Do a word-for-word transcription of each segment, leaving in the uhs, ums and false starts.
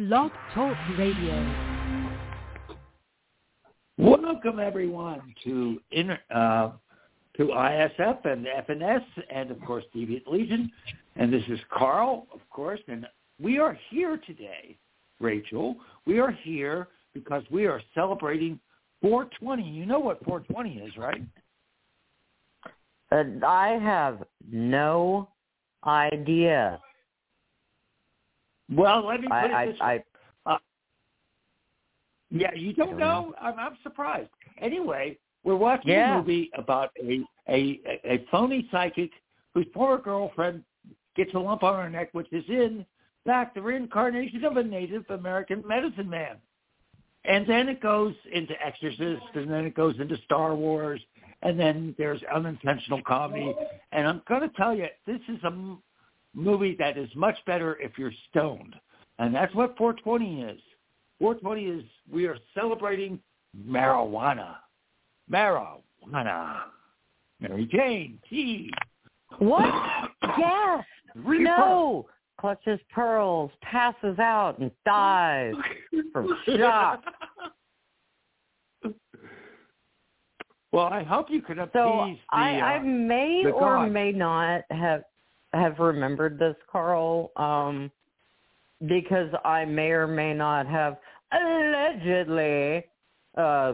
Blog Talk Radio. Welcome everyone to inter, uh, to I S F and F N S and of course Deviant Legion. And this is Carl, of course, and we are here today, Rachel. We are here because we are celebrating four twenty. You know what four twenty is, right? Uh, I have no idea. Well, let me put I, it this I, way. Uh, yeah, you don't, don't know? know. I'm, I'm surprised. Anyway, we're watching Yeah. a movie about a, a, a phony psychic whose former girlfriend gets a lump on her neck, which is in fact the reincarnation of a Native American medicine man. And then it goes into Exorcist, and then it goes into Star Wars, and then there's unintentional comedy. And I'm going to tell you, this is a m- movie that is much better if you're stoned. And that's what four twenty is. four twenty is we are celebrating marijuana. Marijuana. Mary Jane, tea. What? Yes. Reaper. No. Clutches pearls, passes out, and dies from shock. Well, I hope you can appease So the, I, uh, I may the or gods. may not have have remembered this, Carl, um, because I may or may not have allegedly uh,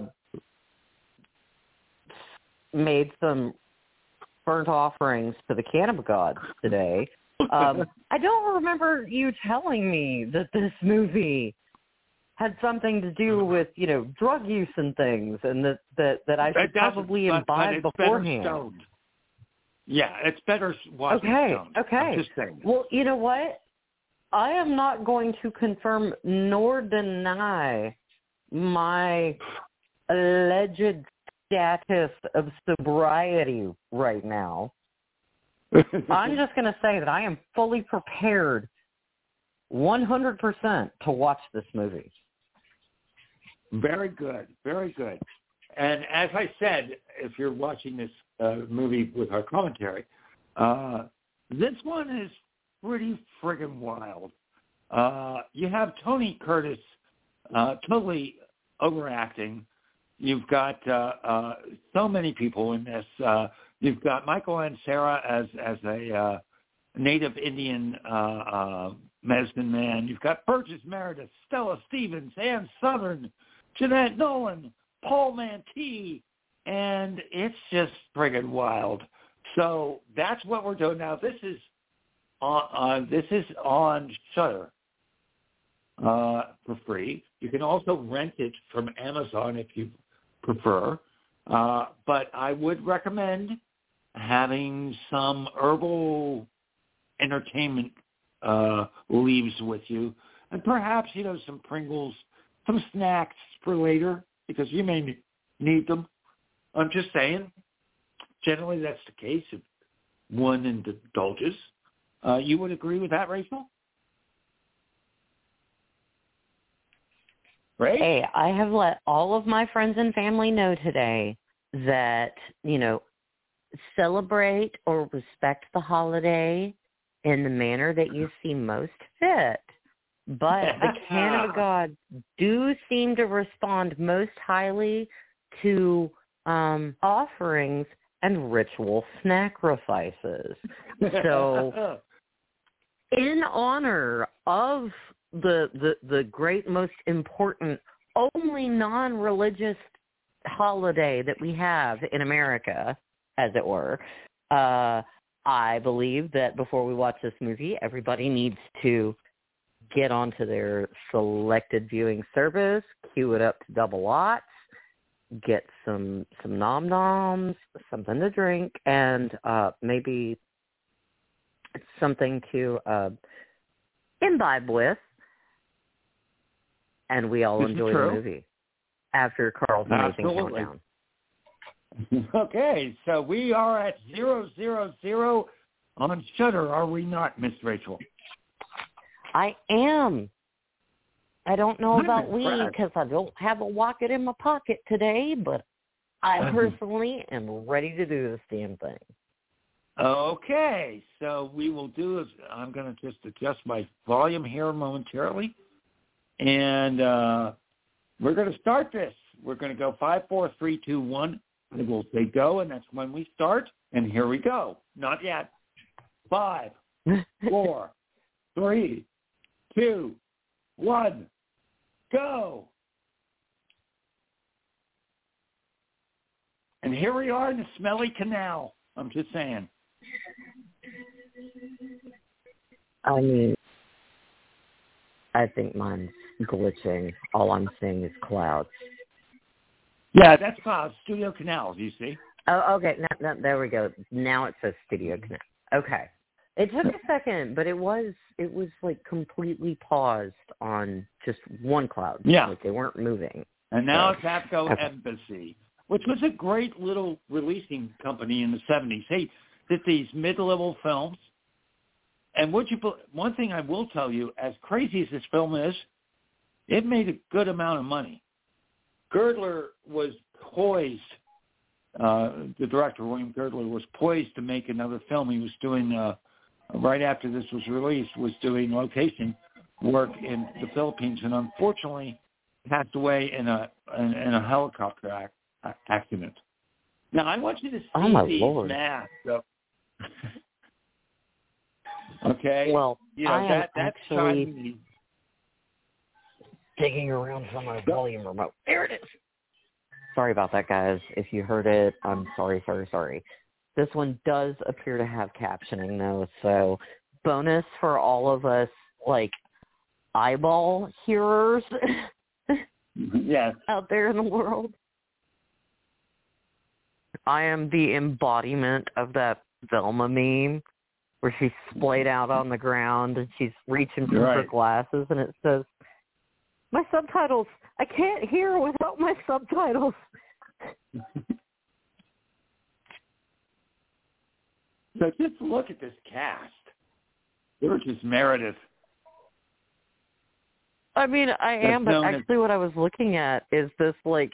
made some burnt offerings to the cannabis gods today. Um, I don't remember you telling me that this movie had something to do with, you know, drug use and things, and that, that, that I should It doesn't, probably but, imbibe but it's beforehand. Better stoned. Yeah, it's better watching Okay, stoned. okay. I'm just saying. Well, you know what? I am not going to confirm nor deny my alleged status of sobriety right now. I'm just going to say that I am fully prepared one hundred percent to watch this movie. Very good, very good. And as I said, if you're watching this uh, movie with our commentary, uh, this one is pretty friggin' wild. Uh, you have Tony Curtis uh, totally overacting. You've got uh, uh, so many people in this. Uh, you've got Michael Ansara as as a uh, Native Indian uh, uh, medicine man. You've got Burgess Meredith, Stella Stevens, Ann Southern, Jeanette Nolan, Paul Mantee, and it's just friggin' wild. So that's what we're doing now. This is on uh, this is on Shudder uh, for free. You can also rent it from Amazon if you prefer. Uh, but I would recommend having some herbal entertainment uh, leaves with you, and perhaps, you know, some Pringles, some snacks for later, because you may need them. I'm just saying, generally that's the case if one indulges. Uh, you would agree with that, Rachel? Right? Hey, I have let all of my friends and family know today that, you know, celebrate or respect the holiday in the manner that you see most fit. But the cannabis gods do seem to respond most highly to um, offerings and ritual sacrifices. So in honor of the, the, the great, most important, only non-religious holiday that we have in America, as it were, uh, I believe that before we watch this movie, everybody needs to get onto their selected viewing service, queue it up to double lots, get some some nom noms, something to drink, and uh, maybe something to uh, imbibe with, and we all This is enjoy true. the movie after Carl's amazing Absolutely. countdown. Okay, so we are at zero zero zero on Shudder, are we not, Miss Rachel? I am. I don't know I'm about we impressed. because I don't have a wallet in my pocket today, but I personally am ready to do this damn thing. Okay, so we will do is I'm going to just adjust my volume here momentarily. And uh, we're going to start this. We're going to go five, four, three, two, one. And we'll say go, and that's when we start. And here we go. Not yet. Five, four, three, two, one, go. And here we are in the smelly canal. I'm just saying. I mean, I think mine's glitching. All I'm seeing is clouds. Yeah, that's clouds. Studio Canals, you see. Oh, okay. No, no, there we go. Now it says Studio Canal. Okay. It took a second, but it was it was like completely paused on just one cloud. Yeah. Like they weren't moving. And now so, it's AFCO okay. Embassy, which was a great little releasing company in the seventies. Hey, did these mid-level films. And would you? One thing I will tell you, as crazy as this film is, it made a good amount of money. Girdler was poised. Uh, the director, William Girdler, was poised to make another film. He was doing, uh, right after this was released, was doing location work in the Philippines, and unfortunately passed away in a in, in a helicopter ac- accident. Now, I want you to see oh my these Lord. masks. So, okay? Well, you know, I am that, that's actually Chinese. digging around for my volume remote. There it is. Sorry about that, guys. If you heard it, I'm sorry, sorry, sorry. This one does appear to have captioning, though, so bonus for all of us, like, eyeball hearers Yes. out there in the world. I am the embodiment of that Velma meme where she's splayed out on the ground and she's reaching for Right. her glasses, and it says, my subtitles, I can't hear without my subtitles. So just look at this cast. Burgess Meredith. I mean, I am, That's but known as- actually what I was looking at is this, like,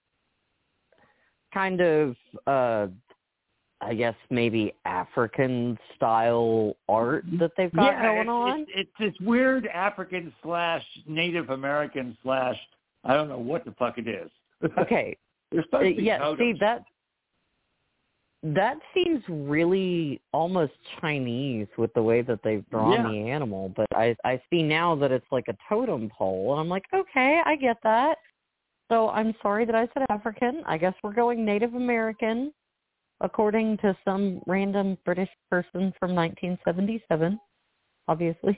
kind of, uh, I guess maybe African-style art that they've got yeah, going it's, on. It's, it's this weird African slash Native American slash, I don't know what the fuck it is. Okay. They're supposed to be Yeah, totems. see, that that seems really almost Chinese with the way that they've drawn Yeah. the animal, but I, I see now that it's like a totem pole, and I'm like, okay, I get that. So I'm sorry that I said African. I guess we're going Native American, according to some random British person from nineteen seventy-seven, obviously.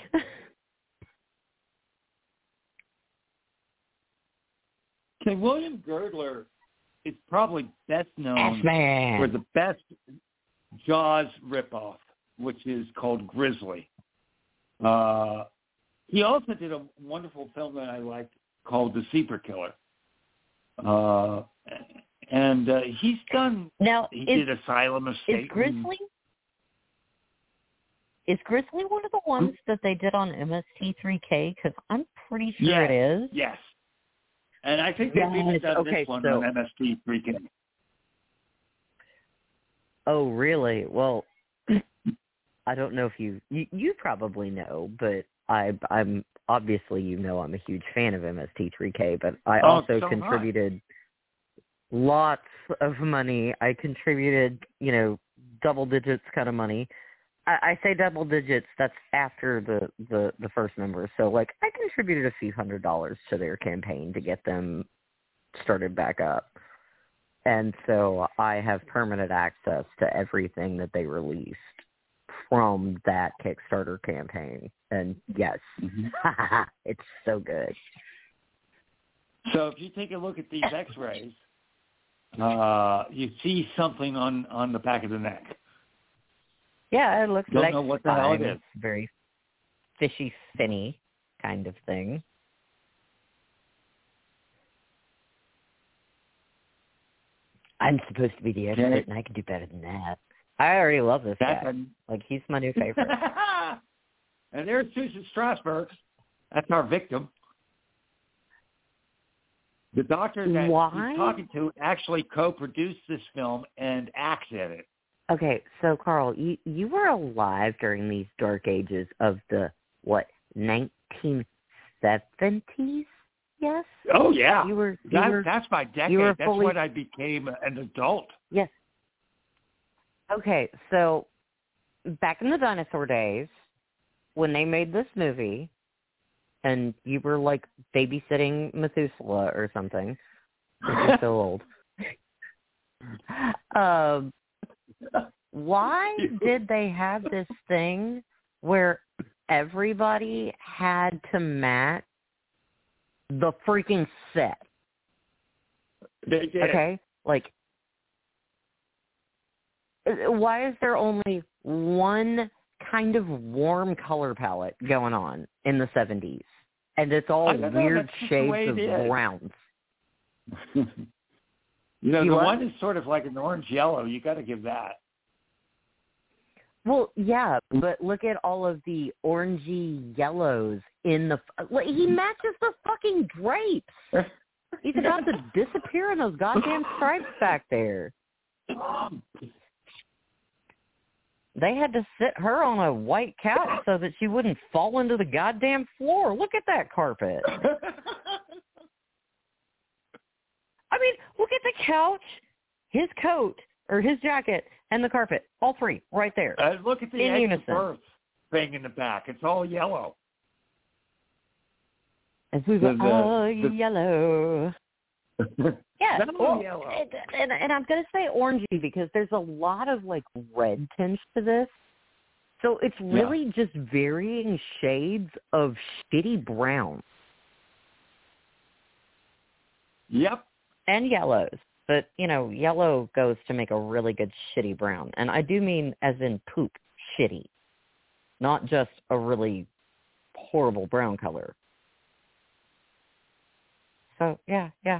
Okay, William Girdler is probably best known X-Man. for the best Jaws ripoff, which is called Grizzly. Uh, he also did a wonderful film that I liked called The Zebra Killer. Uh, and uh, he's done, Now, he is, did Asylum of is Satan. Grizzly is Grizzly one of the ones that they did on M S T three K? Because I'm pretty sure Yes, it is. yes. And I think they've even Yes, done okay, this one so- on M S T three K. Oh, really? Well, I don't know if you, you you probably know, but I I'm obviously you know I'm a huge fan of M S T three K, but I Oh, also so am I. contributed lots of money. I contributed, you know, double digits kind of money. I, I say double digits. That's after the, the the first number. So like I contributed a few hundred dollars to their campaign to get them started back up. And so I have permanent access to everything that they released from that Kickstarter campaign. And yes, Mm-hmm. it's so good. So if you take a look at these x-rays, uh, you see something on, on the back of the neck. Yeah, it looks Don't like know what the hell it spine. is. Very fishy, finny kind of thing. I'm supposed to be the expert, Okay. and I can do better than that. I already love this That's guy. a- Like, he's my new favorite. And there's Susan Strasberg. That's our victim. The doctor that Why? he's talking to actually co-produced this film and acts in it. Okay, so, Carl, you, you were alive during these dark ages of the, what, nineteen seventies, yes? Oh, yeah. You were, you that, were, that's my decade. you were That's fully, when I became an adult. Yes. Okay, so back in the dinosaur days, when they made this movie, and you were, like, babysitting Methuselah or something, you're so old. Um, why did they have this thing where everybody had to match the freaking set? They did. Okay? Like, why is there only one kind of warm color palette going on in the seventies? And it's all know, weird that's just the shades way of it is. browns. you know, You the what? one is sort of like an orange yellow. You got to give that. Well, yeah, but look at all of the orangey yellows in the... Like, he matches the fucking drapes. He's about to disappear in those goddamn stripes back there. They had to sit her on a white couch so that she wouldn't fall into the goddamn floor. Look at that carpet. I mean, look at the couch, his coat, or his jacket, and the carpet. All three, right there. Uh, look at the in edge unison. of birth thing in the back. It's all yellow. And we go, The- the- oh, the- yellow. Yeah, Not well, yellow. and, and, and I'm going to say orangey because there's a lot of, like, red tinge to this. So it's really yeah. just varying shades of shitty brown. Yep. And yellows. But, you know, yellow goes to make a really good shitty brown. And I do mean as in poop, shitty. Not just a really horrible brown color. So, yeah, yeah.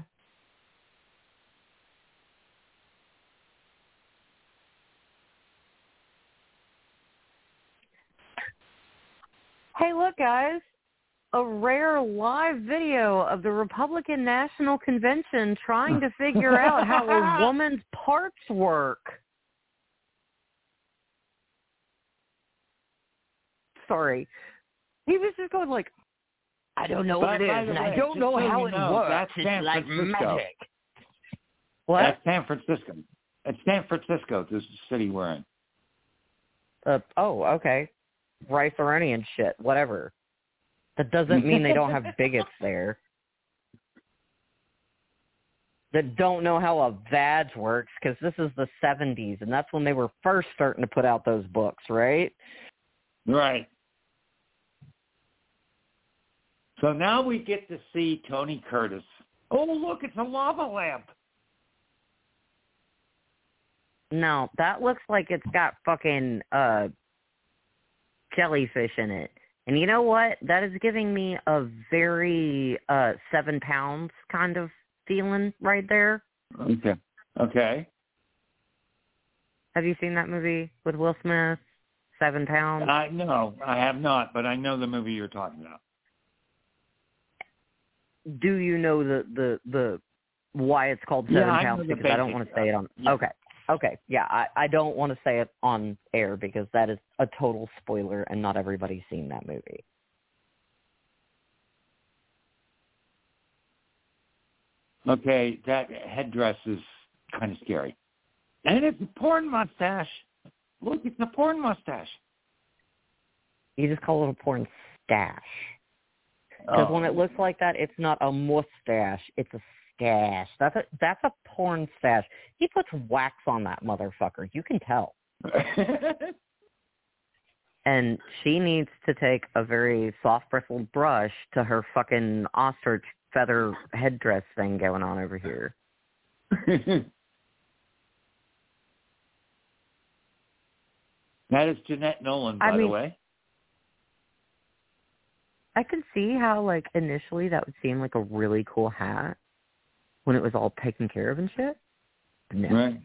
Hey, look, guys. A rare live video of the Republican National Convention trying to figure out how a woman's parts work. Sorry. He was just going like, I don't know what By, it by is, and way, I don't know so how you it know, works. That's it's San like Francisco. magic. What? That's San Francisco. It's San Francisco, this city we're in. Uh, oh, okay. Rice-Aronian shit, whatever. That doesn't mean they don't have bigots there. That don't know how a V A D S works, because this is the seventies, and that's when they were first starting to put out those books, right? Right. So now we get to see Tony Curtis. Oh, look, it's a lava lamp. No, that looks like it's got fucking uh, jellyfish in it. And you know what? That is giving me a very uh, seven pounds kind of feeling right there. Okay. Okay. Have you seen that movie with Will Smith, Seven Pounds? I no, I have not, but I know the movie you're talking about. Do you know the, the, the why it's called Seven yeah, Pounds? I know the because I don't want to say it on... Yeah. Okay. Okay, yeah, I, I don't want to say it on air because that is a total spoiler and not everybody's seen that movie. Okay, that headdress is kind of scary. And it's a porn mustache. Look, it's a porn mustache. You just call it a porn stash. Because oh. when it looks like that, it's not a mustache, it's a stash. That's a, that's a porn stash. He puts wax on that motherfucker. You can tell. And she needs to take a very soft bristled brush to her fucking ostrich feather headdress thing going on over here. That is Jeanette Nolan, by I mean, the way. I can see how, like, initially that would seem like a really cool hat when it was all taken care of and shit. No. Right.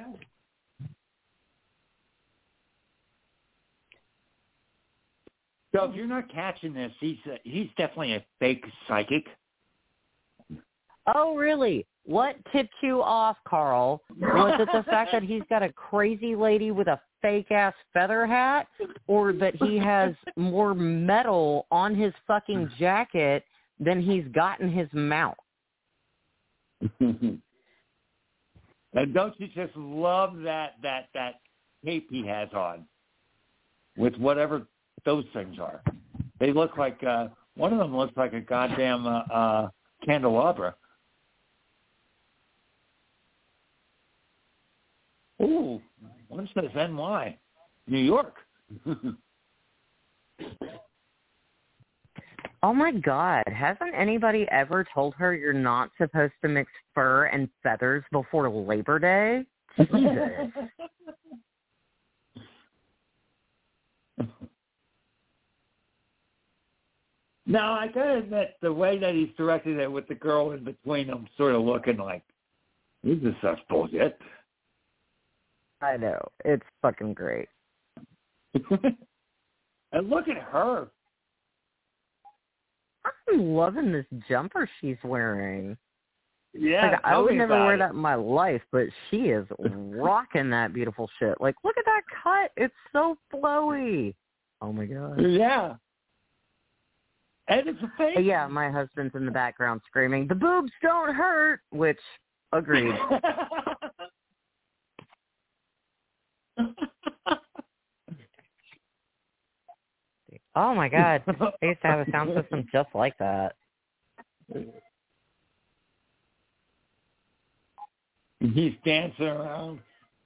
So if you're not catching this, he's a, he's definitely a fake psychic. Oh, really? what tipped you off, Carl? Was it the fact that he's got a crazy lady with a fake-ass feather hat, or that he has more metal on his fucking jacket than he's got in his mouth? And don't you just love that, that, that cape he has on with whatever those things are? They look like, uh, one of them looks like a goddamn uh, uh, candelabra. Ooh, one says N Y, New York. Oh, my God. Hasn't anybody ever told her you're not supposed to mix fur and feathers before Labor Day? Jesus. Now, I got to admit, the way that he's directed it with the girl in between them sort of looking like, this is such bullshit. I know. It's fucking great. And look at her. I'm loving this jumper she's wearing. Yeah, like, I would never wear it. that in my life, but she is rocking that beautiful shit. Like, look at that cut. It's so flowy. Oh, my God. Yeah. And it's a fake. Yeah, my husband's in the background screaming, the boobs don't hurt, which, agreed. Oh, my God. I used to have a sound system just like that. He's dancing around.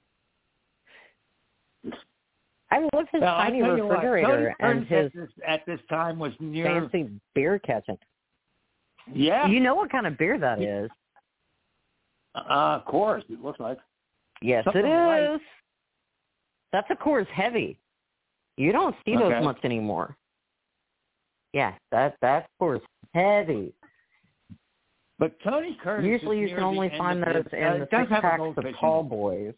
I love his now, tiny refrigerator what, and his at this, at this time was near fancy beer catching. Yeah. You know what kind of beer that is? Uh, of course, it looks like. Yes, Something it light. is. That's a Coors Heavy. You don't see Okay. those much anymore. Yeah, that that's Coors Heavy. But Tony Curtis Usually is you near can only the find end of those his, in uh, the it does six have a packs of goldfish in tall it. boys.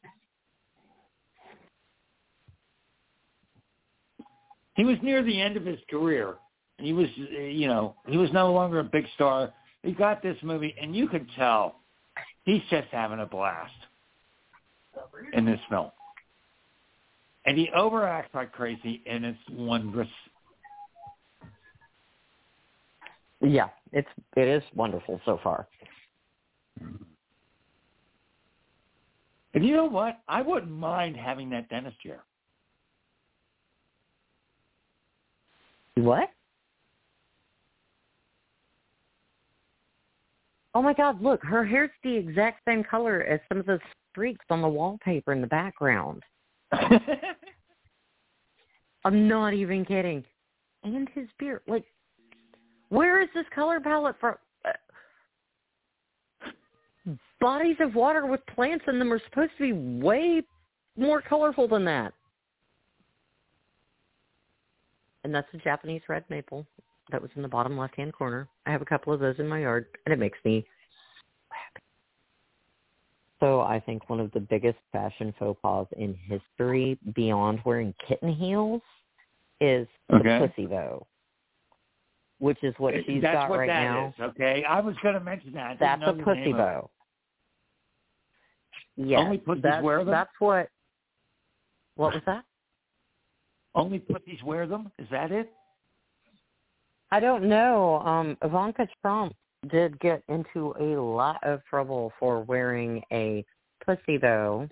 He was near the end of his career. He was, uh, you know, he was no longer a big star. He got this movie, and you could tell he's just having a blast in this film. And he overacts like crazy, and it's wondrous. Yeah, it's it is wonderful so far. And you know what? I wouldn't mind having that dentist chair. What? Oh my God, look, her hair's the exact same color as some of the streaks on the wallpaper in the background. I'm not even kidding. And his beard. Like, where is this color palette from? Uh, bodies of water with plants in them are supposed to be way more colorful than that. And that's a Japanese red maple that was in the bottom left-hand corner. I have a couple of those in my yard, and it makes me happy. So I think one of the biggest fashion faux pas in history, beyond wearing kitten heels, is Okay. the pussy bow, which is what she's That's got what right that now. is, okay? I was going to mention that. I That's didn't a know the pussy name of it. bow. Yes, Only pussies that's, wear them? that's what. What was that? Only pussies wear them? Is that it? I don't know. Um, Ivanka Trump did get into a lot of trouble for wearing a pussy bow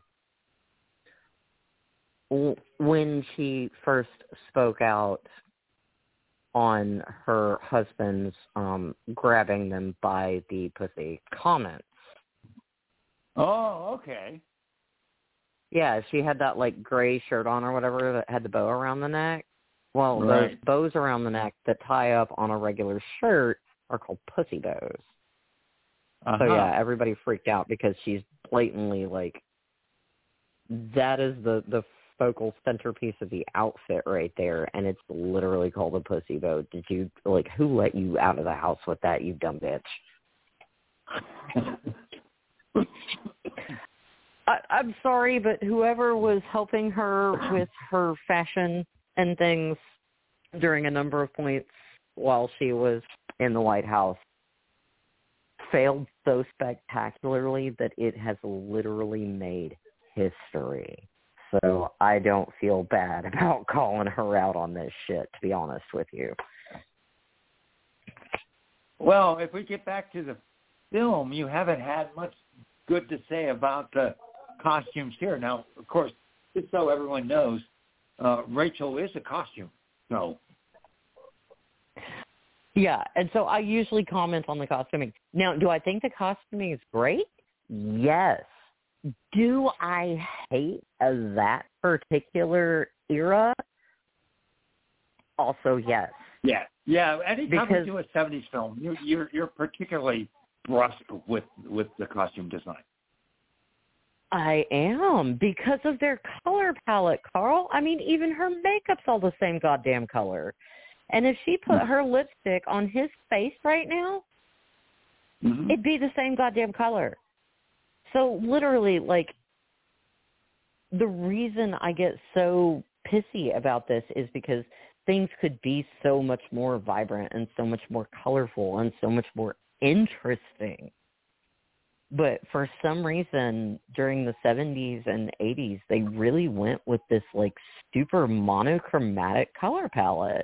w- when she first spoke out on her husband's um, grabbing them by the pussy comments. Oh, okay. Yeah, she had that, like, gray shirt on or whatever that had the bow around the neck. Well, Right. those bows around the neck that tie up on a regular shirt are called pussy bows. Uh-huh. So, yeah, everybody freaked out because she's blatantly, like, that is the, the focal centerpiece of the outfit right there, and it's literally called a pussy bow. Did you, like, who let you out of the house with that, you dumb bitch? I, I'm sorry, but whoever was helping her with her fashion and things during a number of points while she was in the White House failed so spectacularly that it has literally made history. So I don't feel bad about calling her out on this shit, to be honest with you. Well, if we get back to the film, you haven't had much good to say about the costumes here. Now, of course, just so everyone knows, uh, Rachel is a costume. So. Yeah, and so I usually comment on the costuming. Now, do I think the costuming is great? Yes. Do I hate that particular era? Also, yes. Yeah, yeah. Anytime Because, we do a seventies film, you're you're, you're particularly brusque with, with the costume design. I am, because of their color palette, Carl. I mean, even her makeup's all the same goddamn color. And if she put her lipstick on his face right now, mm-hmm. it'd be the same goddamn color. So literally, like, the reason I get so pissy about this is because things could be so much more vibrant and so much more colorful and so much more interesting. But for some reason, during the seventies and eighties, they really went with this, like, super monochromatic color palette.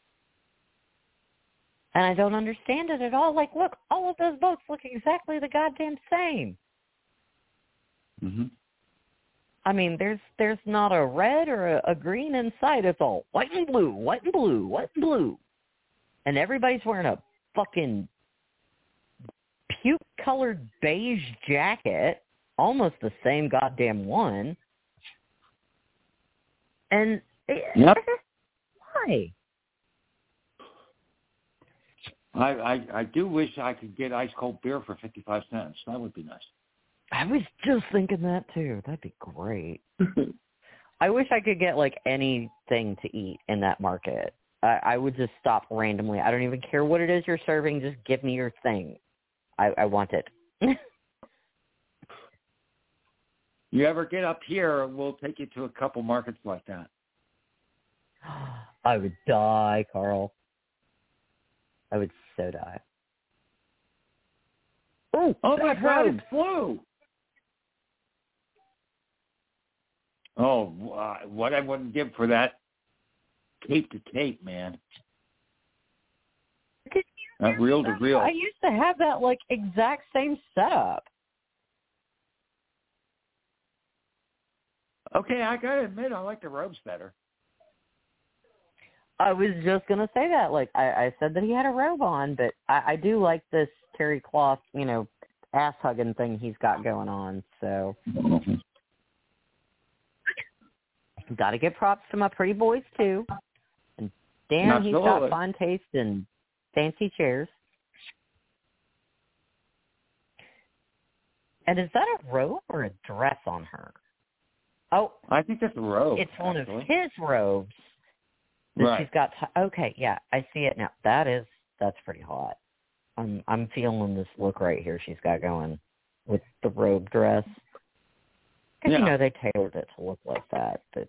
And I don't understand it at all. Like, look, all of those boats look exactly the goddamn same. Mm-hmm. I mean, there's there's not a red or a, a green in sight. It's all white and blue, white and blue, white and blue. And everybody's wearing a fucking puke-colored beige jacket, almost the same goddamn one. And yep. why? I, I I do wish I could get ice cold beer for fifty-five cents. That would be nice. I was just thinking that too. That'd be great. I wish I could get like anything to eat in that market. I, I would just stop randomly. I don't even care what it is you're serving. Just give me your thing. I, I want it. You ever get up here, we'll take you to a couple markets like that. I would die, Carl. I would so die. Ooh, oh, my God, robe. it's blue. Oh, uh, what I wouldn't give for that cape to cape, man. That reel to reel. I used to have that, like, exact same setup. Okay, I got to admit, I like the robes better. I was just going to say that. Like, I, I said that he had a robe on, but I, I do like this terry cloth, you know, ass-hugging thing he's got going on, so. Mm-hmm. Got to give props to my pretty boys, too. And damn, he's got fine taste in fancy chairs. And is that a robe or a dress on her? Oh. I think that's a robe. It's one actually. of his robes. That right. She's got. T- okay, yeah, I see it now. That is, that's pretty hot. I'm, I'm feeling this look right here she's got going with the robe dress. Because, yeah. you know, they tailored it to look like that, but.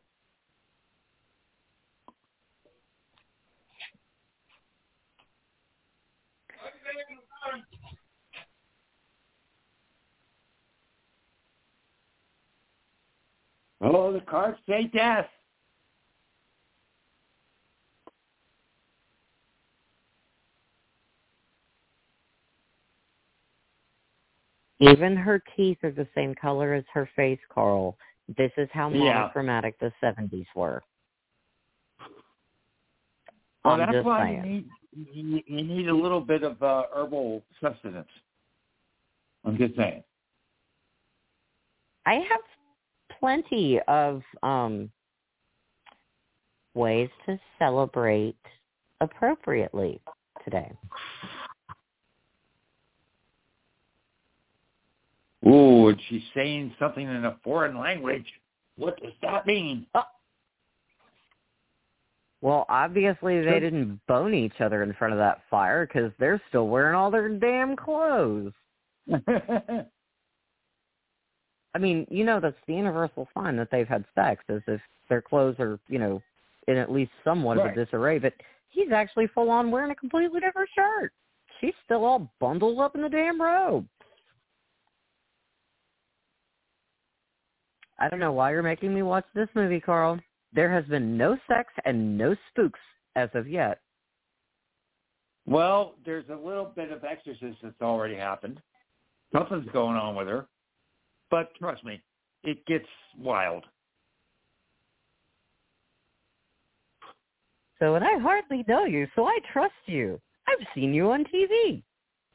Oh, the cards say death. Even her teeth are the same color as her face, Carl. This is how monochromatic yeah. the seventies were. Well, I'm that's just why saying. you need, you need a little bit of uh, herbal sustenance. I'm just saying. I have plenty of um, ways to celebrate appropriately today. Ooh, and she's saying something in a foreign language. What does that mean? Oh. Well, obviously they didn't bone each other in front of that fire because they're still wearing all their damn clothes. I mean, you know, that's the universal sign that they've had sex, is if their clothes are, you know, in at least somewhat right. of a disarray. But he's actually full on wearing a completely different shirt. she's still all bundled up in the damn robe. I don't know why you're making me watch this movie, Carl. There has been no sex and no spooks as of yet. Well, there's a little bit of exorcism that's already happened. Something's going on with her. But trust me, it gets wild. So, and I hardly know you, so I trust you. I've seen you on T V.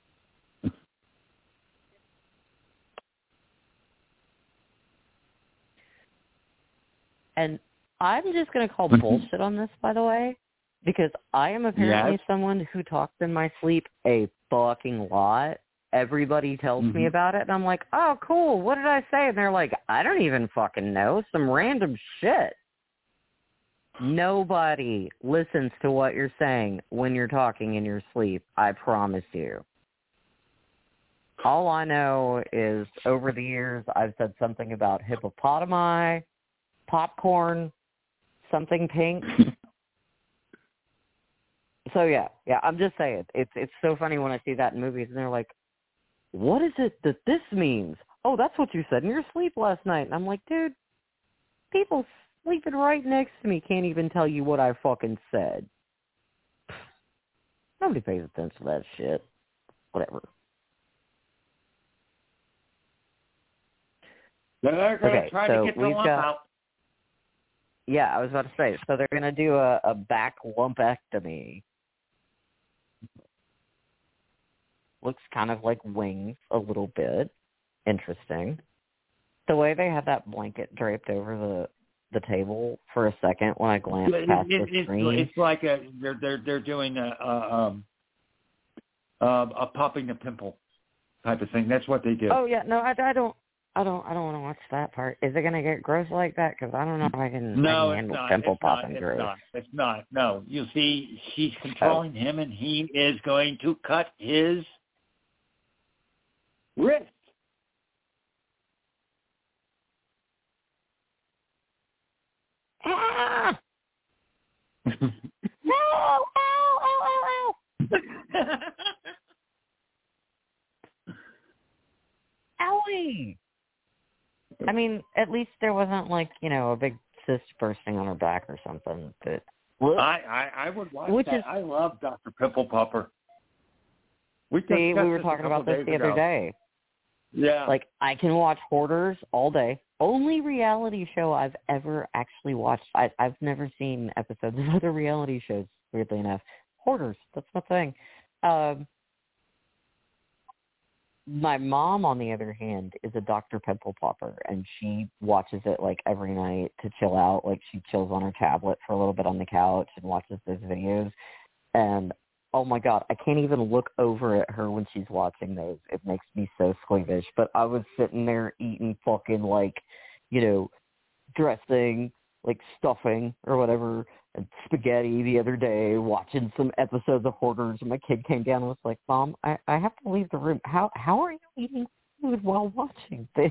And I'm just going to call bullshit on this, by the way, because I am apparently yes. someone who talks in my sleep a fucking lot. Everybody tells mm-hmm. me about it, and I'm like, oh, cool, what did I say? And they're like, I don't even fucking know, some random shit. Nobody listens to what you're saying when you're talking in your sleep, I promise you. All I know is over the years I've said something about hippopotami, popcorn, something pink. So, yeah, yeah, I'm just saying. It's it's so funny when I see that in movies, and they're like, what is it that this means? Oh, that's what you said in your sleep last night. And I'm like, dude, people sleeping right next to me can't even tell you what I fucking said. Nobody pays attention to that shit. Whatever. They're going to okay, try so to get the lump got, out. Yeah, I was about to say. So they're going to do a, a back lumpectomy. Looks kind of like wings a little bit. Interesting. The way they have that blanket draped over the the table for a second when I glanced it, past it, the it's, screen. It's like a they're they're they're doing a a, um, a, a popping a pimple type of thing. That's what they do. Oh yeah, no, I, I don't. I don't. I don't want to watch that part. Is it going to get gross like that? Because I don't know if I can, no, I can handle it's not, pimple it's popping not, gross. It's not. It's not. No, you see, she's controlling oh. him, and he is going to cut his wrist. Ah! Ow! Ow! Ow! Ow! Ow! Owie! I mean, at least there wasn't like, you know, a big cyst bursting on her back or something. But I, I, I would watch which that. Is, I love Doctor Pimple Popper. We see, we were talking about this the ago. other day. Yeah. Like, I can watch Hoarders all day. Only reality show I've ever actually watched. I, I've never seen episodes of other reality shows, weirdly enough. Hoarders, that's my thing. Um, my mom, on the other hand, is a Doctor Pimple Popper, and she watches it, like, every night to chill out. Like, she chills on her tablet for a little bit on the couch and watches those videos. And, oh, my God, I can't even look over at her when she's watching those. It makes me so squeamish. But I was sitting there eating fucking, like, you know, dressing, like stuffing or whatever, and spaghetti the other day, watching some episodes of Hoarders, and my kid came down and was like, Mom, I, I have to leave the room. How how are you eating food while watching this?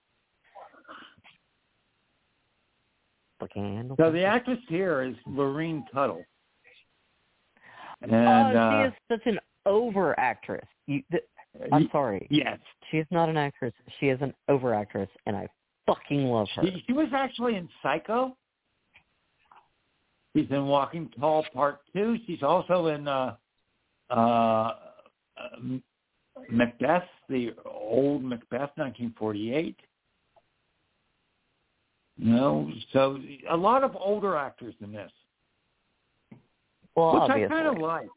So the actress here is Lorene Tuttle. And, oh, she uh, is such an over actress. You, th- I'm sorry. Yes. She is not an actress. She is an over actress, and I fucking love her. She, she was actually in Psycho. She's in Walking Tall Part two. She's also in uh, uh, Macbeth, the old Macbeth, nineteen forty-eight. You know, so a lot of older actors in this. Well, which obviously. I kind of like.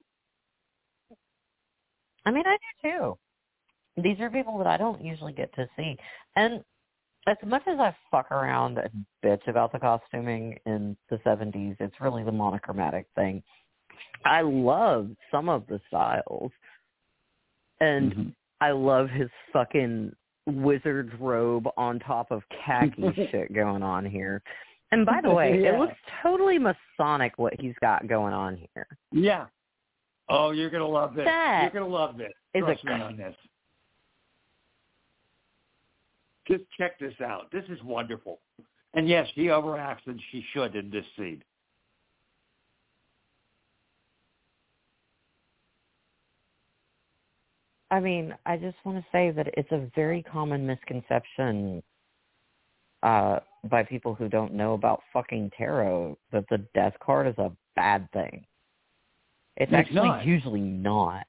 I mean, I do too. These are people that I don't usually get to see. And as much as I fuck around and bitch about the costuming in the seventies, it's really the monochromatic thing. I love some of the styles. And mm-hmm. I love his fucking wizard's robe on top of khaki shit going on here. And by the way, yeah. it looks totally Masonic what he's got going on here. Yeah. Oh, you're going to love this. That you're going to love this. Is Trust a... me on this. Just check this out. This is wonderful. And yes, she overacts, and she should in this scene. I mean, I just want to say that it's a very common misconception uh, by people who don't know about fucking tarot that the death card is a bad thing. It's, It's actually not. usually not.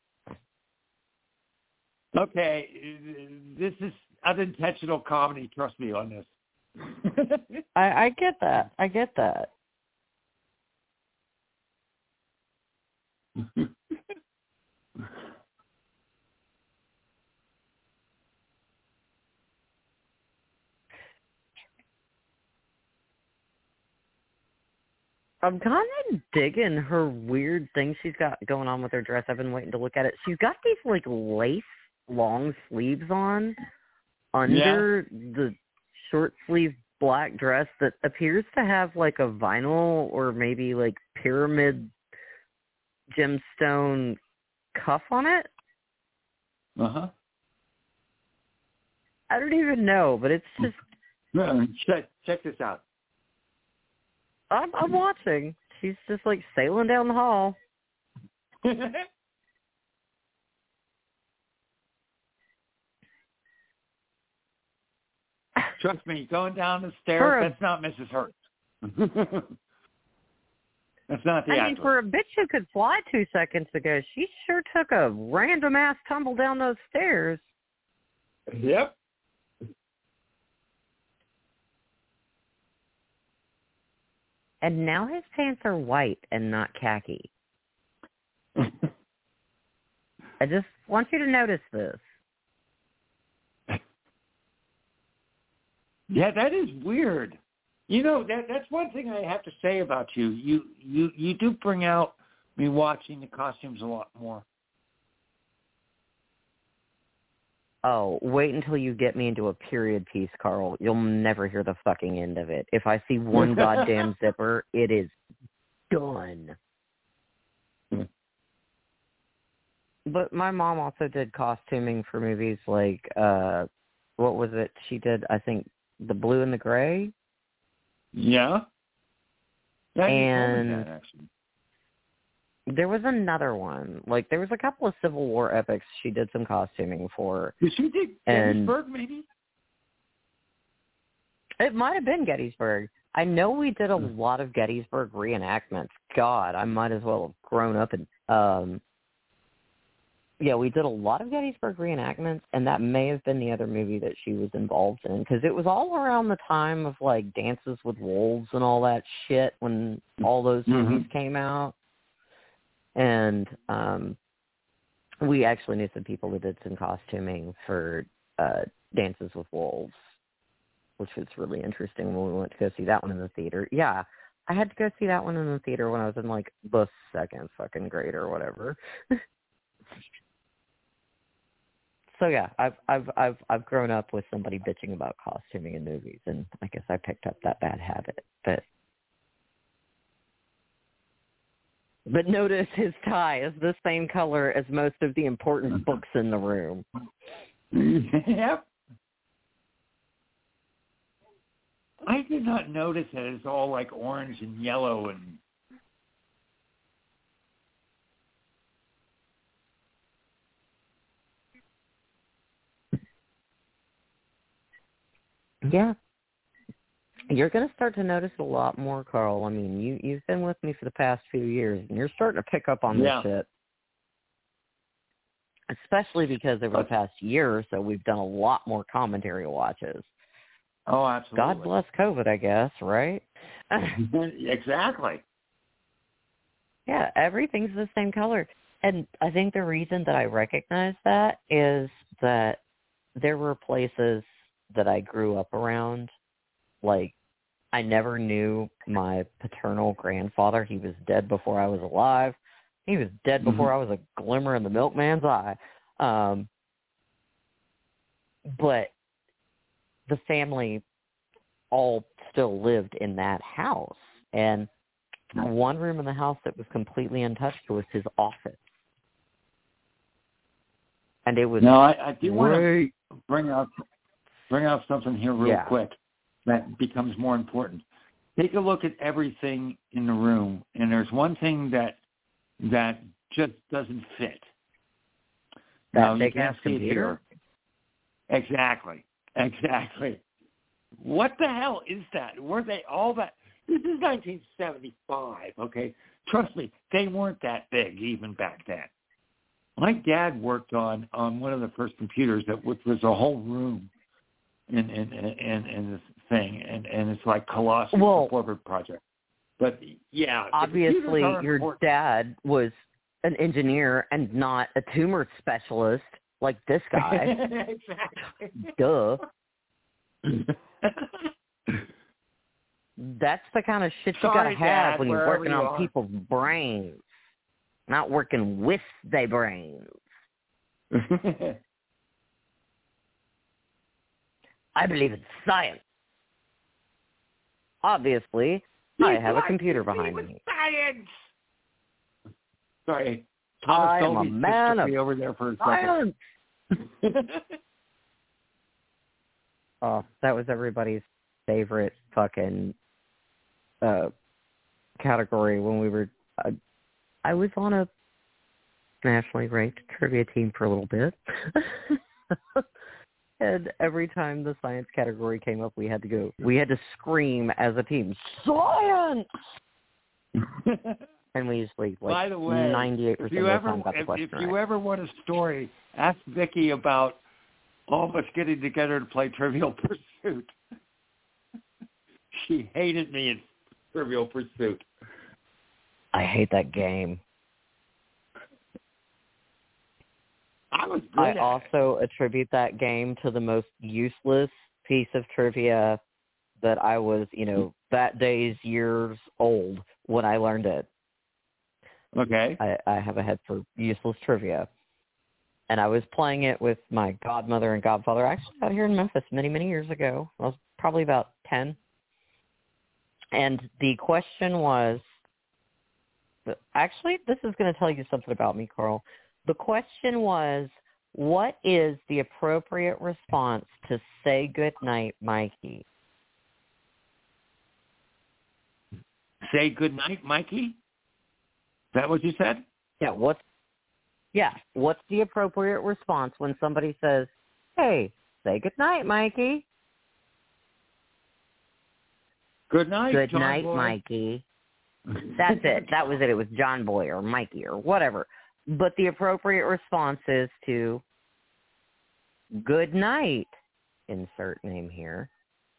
Okay, this is unintentional comedy. Trust me on this. I, I get that. I get that. I'm kind of digging her weird thing she's got going on with her dress. I've been waiting to look at it. She's got these like lace long sleeves on under yeah. the short sleeve black dress that appears to have like a vinyl or maybe like pyramid gemstone cuff on it. Uh-huh. I don't even know, but it's just... Check, check this out. I'm, I'm watching. She's just like sailing down the hall. Trust me, going down the stairs, a, that's not Missus Hurst. That's not the I actress. mean, for a bitch who could fly two seconds ago, she sure took a random-ass tumble down those stairs. Yep. And now his pants are white and not khaki. I just want you to notice this. Yeah, that is weird. You know, that that's one thing I have to say about you. You you you do bring out me watching the costumes a lot more. Oh, wait until you get me into a period piece, Carl. You'll never hear the fucking end of it. If I see one goddamn zipper, it is done. But my mom also did costuming for movies like, uh, what was it? She did, I think, The Blue and the Gray. Yeah. Yeah, and that, actually. There was another one. Like, there was a couple of Civil War epics she did some costuming for. Did she do Gettysburg, maybe? It might have been Gettysburg. I know we did a lot of Gettysburg reenactments. God, I might as well have grown up and... Um, yeah, we did a lot of Gettysburg reenactments, and that may have been the other movie that she was involved in, because it was all around the time of, like, Dances with Wolves and all that shit when all those mm-hmm. movies came out. And um, we actually knew some people who did some costuming for uh, Dances with Wolves, which was really interesting when we went to go see that one in the theater. Yeah, I had to go see that one in the theater when I was in, like, the second fucking grade or whatever. So yeah, I've I've I've I've grown up with somebody bitching about costuming in movies, and I guess I picked up that bad habit. But but notice his tie is the same color as most of the important books in the room. Yep. I did not notice that it's all like orange and yellow and. Yeah. You're going to start to notice a lot more, Carl. I mean, you, you've been with me for the past few years, and you're starting to pick up on this yeah. shit. Especially because over the past year or so, we've done a lot more commentary watches. Oh, absolutely. God bless COVID, I guess, right? Exactly. Yeah, everything's the same color. And I think the reason that I recognize that is that there were places that I grew up around. Like, I never knew my paternal grandfather. He was dead before I was alive. He was dead before mm-hmm. I was a glimmer in the milkman's eye. Um, but the family all still lived in that house. And one room in the house that was completely untouched was his office. And it was No, I, I do want to bring out bring out something here real yeah. quick that becomes more important. Take a look at everything in the room, and there's one thing that that just doesn't fit. That no, you big can't ass see it computer? here. Exactly. Exactly. What the hell is that? Were they all that? This is nineteen seventy-five, okay? Trust me, they weren't that big even back then. My dad worked on, on one of the first computers that which was a whole room in in in, in this thing, and, and it's like colossal Well, corporate project. But yeah, obviously your important. dad was an engineer and not a tumor specialist like this guy. Exactly. Duh. That's the kind of shit you Sorry, gotta have Dad, when you're wherever working you on are. people's brains, not working with their brains. I believe in science. Obviously, I He's have a like, computer "Believe behind in me. Science. Sorry, Thomas I am a Dolby man took me of over there for a second. science. Oh, that was everybody's favorite fucking uh, category when we were. Uh, I was on a nationally ranked trivia team for a little bit. And every time the science category came up, we had to go. We had to scream as a team, "Science!" And we usually, like, By the way, ninety-eight if percent you of the ever time got the if, question if you right. ever want a story, ask Vicky about all of us getting together to play Trivial Pursuit. She hated me in Trivial Pursuit. I hate that game. I was good I at also attribute that game to the most useless piece of trivia that I was, you know, that day's years old when I learned it. it. Okay. I, I have a head for useless trivia. And I was playing it with my godmother and godfather actually out here in Memphis many, many years ago. I was probably about ten. And the question was, actually, this is going to tell you something about me, Carl. The question was, what is the appropriate response to say goodnight, Mikey? Say goodnight, Mikey? Is that what you said? Yeah, what's yeah, what's the appropriate response when somebody says, "Hey, say goodnight, Mikey"? Good night, Good John night, Boy. Mikey. That's it. That was it. It was John Boy or Mikey or whatever. But the appropriate response is to good night, insert name here.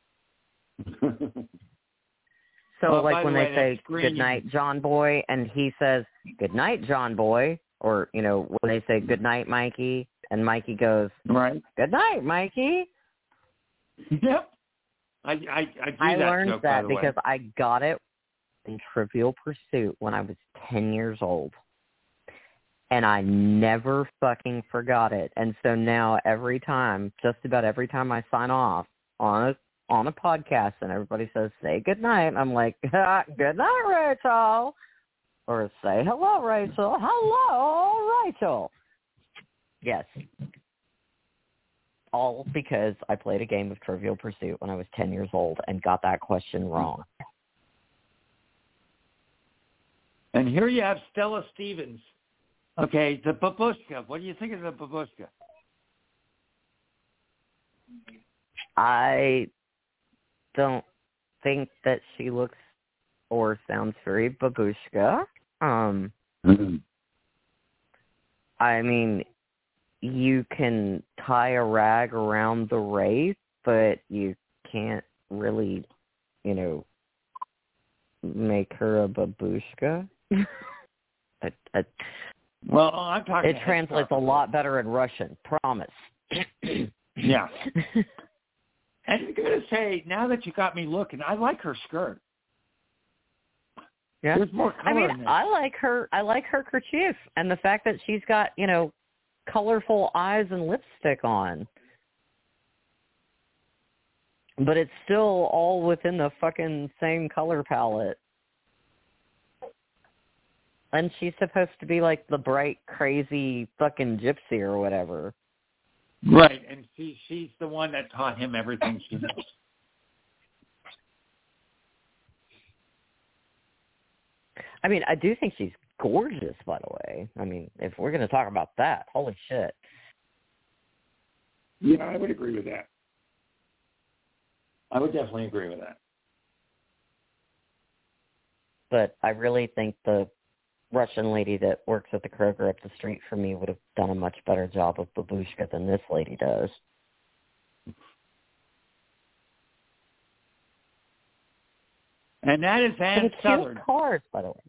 So, Oh, by like the when way, they say that screen- good night, John Boy, and he says good night, John Boy, or, you know, when they say good night, Mikey, and Mikey goes, Right. good night, Mikey. Yep. I I, I do I that learned joke, by that the because way. I got it in Trivial Pursuit when I was ten years old. And I never fucking forgot it. And so now every time, just about every time I sign off on a on a podcast and everybody says, say good night, I'm like, good night, Rachel. Or say, hello, Rachel. Hello, Rachel. Yes. All because I played a game of Trivial Pursuit when I was ten years old and got that question wrong. And here you have Stella Stevens. Okay, the babushka. What do you think of the babushka? I don't think that she looks or sounds very babushka. Um, Mm-hmm. I mean, you can tie a rag around the wraith, but you can't really, you know, make her a babushka. a, a, Well, I'm talking. it translates a lot better in Russian, promise. Yeah. And I'm going to say, now that you got me looking, I like her skirt. Yeah. There's more color I mean, in there. I like her. I like her kerchief and the fact that she's got, you know, colorful eyes and lipstick on. But it's still all within the fucking same color palette. And she's supposed to be like the bright, crazy fucking gypsy or whatever. Right, and she she's the one that taught him everything she knows. I mean, I do think she's gorgeous, by the way. I mean, if we're going to talk about that, holy shit. Yeah, I would agree with that. I would definitely agree with that. But I really think the Russian lady that works at the Kroger up the street from me would have done a much better job of Babushka than this lady does. And that is Ann Southern. Cute cars, by the way.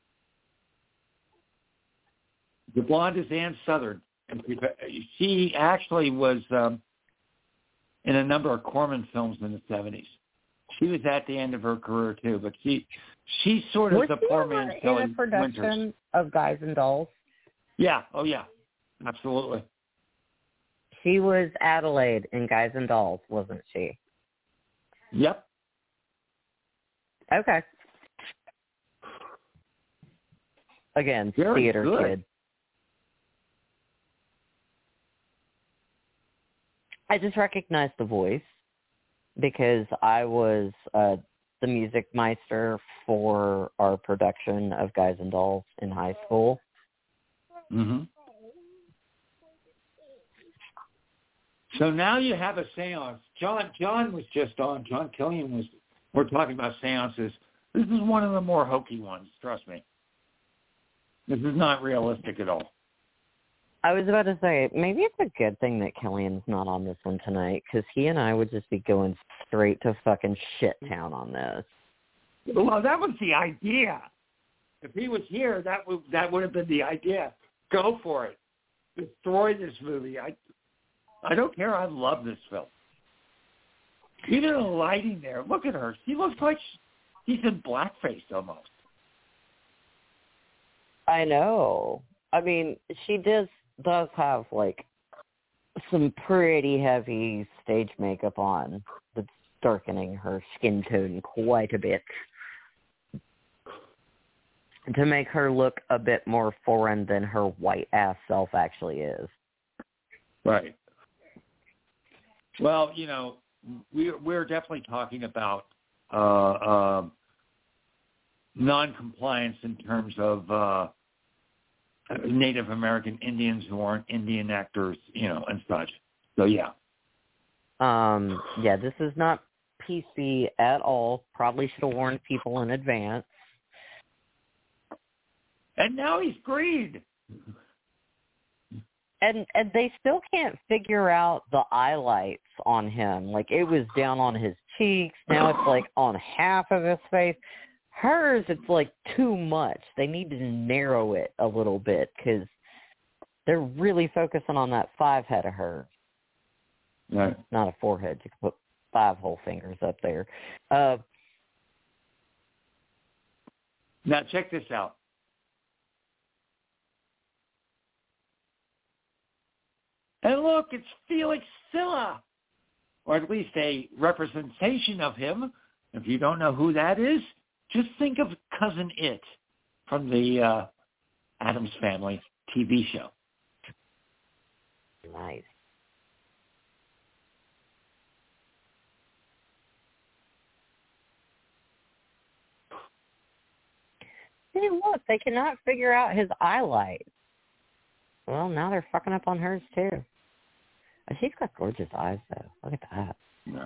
The blonde is Ann Southern. She actually was um, in a number of Corman films in the seventies. She was at the end of her career too, but she she's sort of was the poor man in selling a production Winters. of Guys and Dolls? Yeah. Oh yeah. Absolutely. She was Adelaide in Guys and Dolls, wasn't she? Yep. Okay. Again, Very theater good. kid. I just recognized the voice because I was uh, the music meister for our production of Guys and Dolls in high school. Mm-hmm. So now you have a seance. John John was just on. John Killian was. We're talking about seances. This is one of the more hokey ones. Trust me. This is not realistic at all. I was about to say, maybe it's a good thing that Killian's not on this one tonight, because he and I would just be going straight to fucking shit town on this. Well, that was the idea. If he was here, that would that would have been the idea. Go for it. Destroy this movie. I I don't care. I love this film. Even the lighting there. Look at her. She looks like she's in blackface almost. I know. I mean, she does does have like some pretty heavy stage makeup on that's darkening her skin tone quite a bit to make her look a bit more foreign than her white ass self actually is. Right. Well, you know, we're we're definitely talking about uh, uh, non-compliance in terms of uh, Native American Indians who aren't Indian actors, you know, and such. So yeah. Um. Yeah, this is not P C at all. Probably should have warned people in advance. And now he's green. And and they still can't figure out the highlights on him. Like, it was down on his cheeks. Now it's like on half of his face. Hers, it's like too much. They need to narrow it a little bit because they're really focusing on that five head of hers. Right. Not a forehead. You can put five whole fingers up there. Uh, now check this out. And look, it's Felix Silla, or at least a representation of him. If you don't know who that is, just think of Cousin It from the uh, Addams Family T V show. Nice. Hey, look, they cannot figure out his eyelight. Well, now they're fucking up on hers, too. Oh, she's got gorgeous eyes, though. Look at that. Yeah.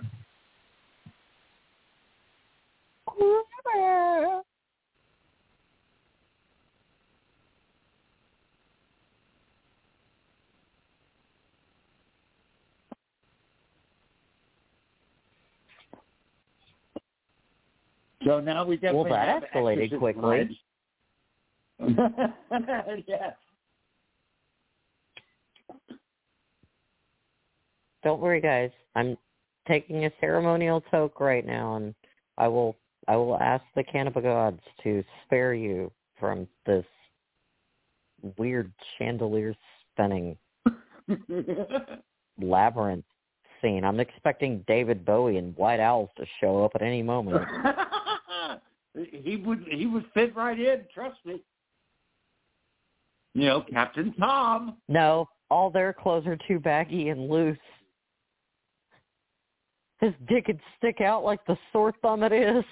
So now we definitely well, that have escalated Exorcist quickly. vibes. Yes. Don't worry, guys. I'm taking a ceremonial toke right now, and I will I will ask the Canopy gods to spare you from this weird chandelier spinning labyrinth scene. I'm expecting David Bowie and White Owls to show up at any moment. he would he would fit right in, trust me. You know, Captain Tom. No, all their clothes are too baggy and loose. His dick would stick out like the sore thumb it is.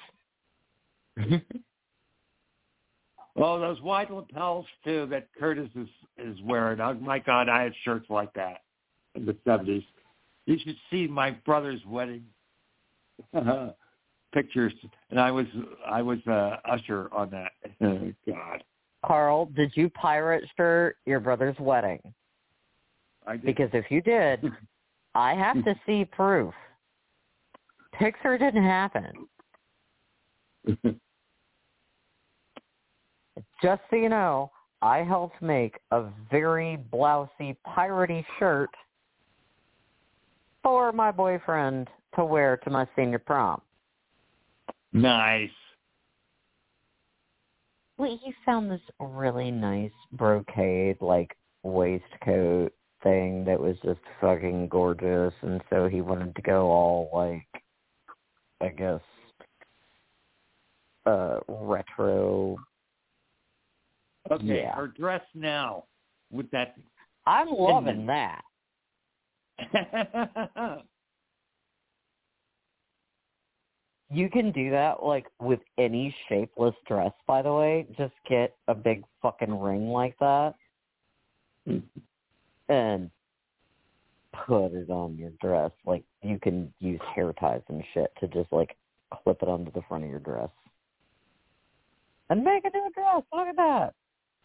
Well, those wide lapels, too, that Curtis is, is wearing. Oh, my God, I had shirts like that in the seventies. You should see my brother's wedding pictures, and I was I was uh, usher on that. Oh, God. Carl, did you pirate shirt your brother's wedding? I did. Because if you did, I have to see proof. Picture didn't happen. Just so you know, I helped make a very blousy, piratey shirt for my boyfriend to wear to my senior prom. Nice. Well, he found this really nice brocade, like, waistcoat thing that was just fucking gorgeous, and so he wanted to go all, like, I guess, uh, retro. Okay, Yeah. her dress now with that. I'm loving that. You can do that, like, with any shapeless dress, by the way. Just get a big fucking ring like that and put it on your dress. Like, you can use hair ties and shit to just, like, clip it onto the front of your dress. And make it into a dress. Look at that.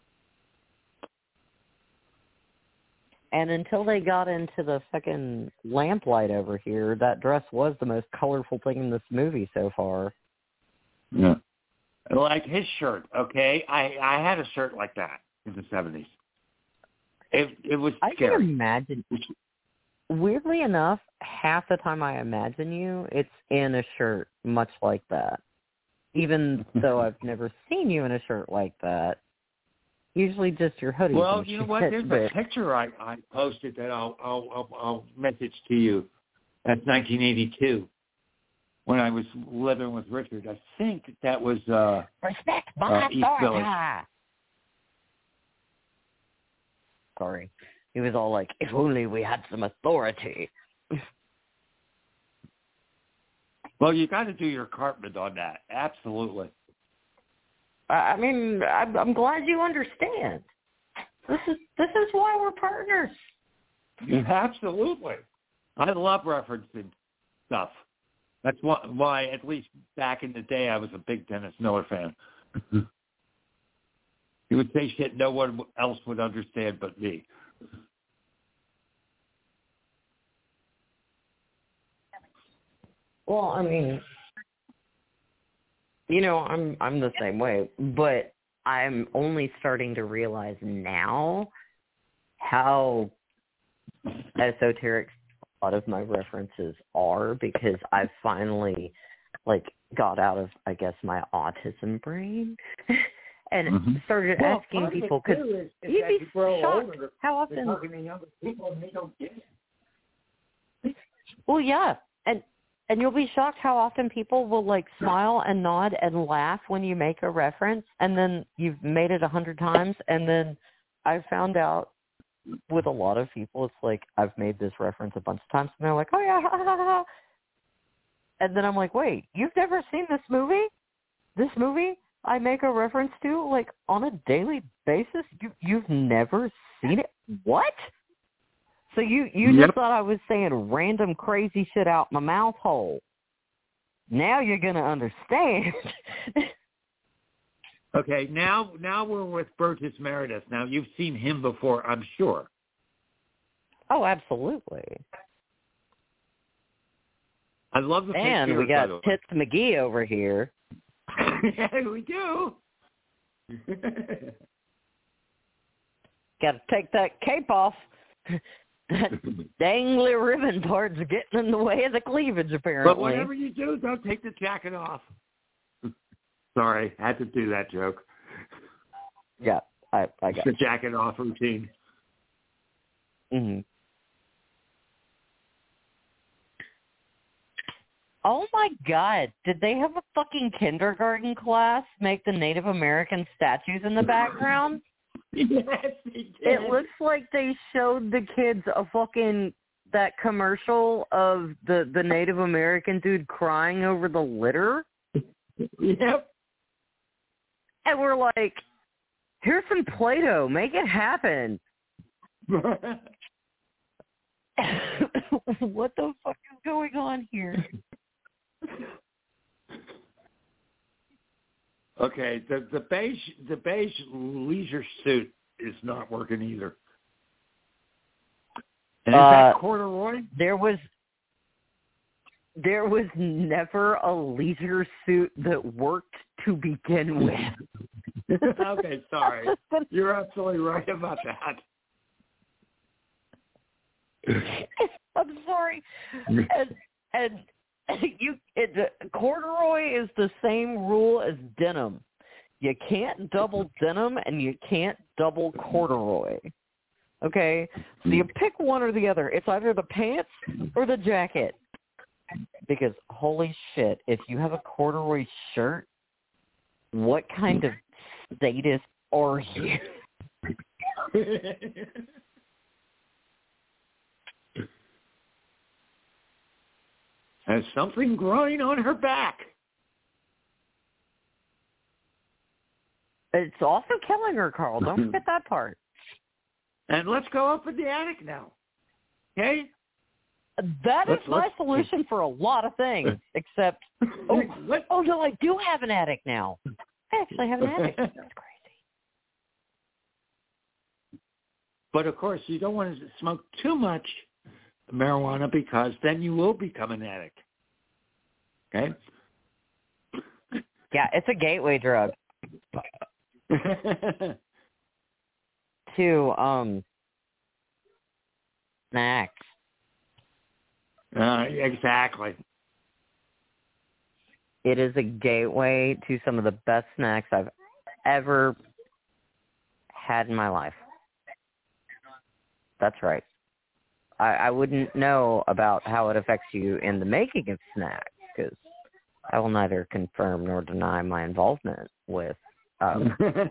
And until they got into the fucking lamplight over here, that dress was the most colorful thing in this movie so far. Yeah. Like his shirt, okay? I, I had a shirt like that in the seventies. It it was scary. I can imagine. Weirdly enough, half the time I imagine you, it's in a shirt much like that. Even though I've never seen you in a shirt like that. Usually just your hoodie. Well, you know what? There's but... a picture I, I posted that I'll, I'll I'll I'll message to you. That's nineteen eighty-two, when I was living with Richard. I think that was uh, Respect uh, my East Village. Sorry, he was all like, "If only we had some authority." Well, you got to do your Cartman on that. Absolutely. I mean, I'm, I'm glad you understand. This is this is why we're partners. Absolutely. I love referencing stuff. That's why, why, at least back in the day, I was a big Dennis Miller fan. He would say shit no one else would understand but me. Well, I mean, you know, I'm I'm the same way, but I'm only starting to realize now how esoteric a lot of my references are, because I've finally, like, got out of, I guess, my autism brain and mm-hmm. started well, asking people, because you'd be shocked how often... People, and they don't get it. Well, yeah, and And you'll be shocked how often people will, like, smile and nod and laugh when you make a reference, and then you've made it a hundred times, and then I found out with a lot of people, it's like, I've made this reference a bunch of times, and they're like, oh, yeah, ha, ha, ha. And then I'm like, wait, you've never seen this movie? This movie I make a reference to, like, on a daily basis? You, you've never seen it? What? So you, you yep. just thought I was saying random crazy shit out my mouth hole. Now you're going to understand. Okay, now now we're with Burgess Meredith. Now, you've seen him before, I'm sure. Oh, absolutely. I love the picture. And we got Tits McGee over here. Yeah, we do. Got to take that cape off. That dangly ribbon part's getting in the way of the cleavage, apparently. But whatever you do, don't take the jacket off. Sorry, had to do that joke. Yeah, I, I got the jacket off routine. Mm-hmm. Oh my God! Did they have a fucking kindergarten class make the Native American statues in the background? Yes, they did. It looks like they showed the kids a fucking that commercial of the the Native American dude crying over the litter. Yep. And we're like, here's some Play-Doh. Make it happen. What the fuck is going on here? Okay, the the beige the beige leisure suit is not working either. And is Uh, that corduroy? There was there was never a leisure suit that worked to begin with. Okay, sorry. You're absolutely right about that. I'm sorry. And, and you, it, corduroy is the same rule as denim. You can't double denim and you can't double corduroy. Okay? So you pick one or the other. It's either the pants or the jacket. Because holy shit, if you have a corduroy shirt, what kind of sadist are you? Has something growing on her back. It's also killing her, Carl. Don't forget that part. And let's go up in the attic now. Okay? That let's, is my solution for a lot of things, except, oh, oh, no, I do have an attic now. I actually have an attic. That's crazy. But, of course, you don't want to smoke too much marijuana because then you will become an addict. Okay? Yeah, it's a gateway drug. to um snacks. Uh, exactly. It is a gateway to some of the best snacks I've ever had in my life. That's right. I, I wouldn't know about how it affects you in the making of snacks because I will neither confirm nor deny my involvement with um,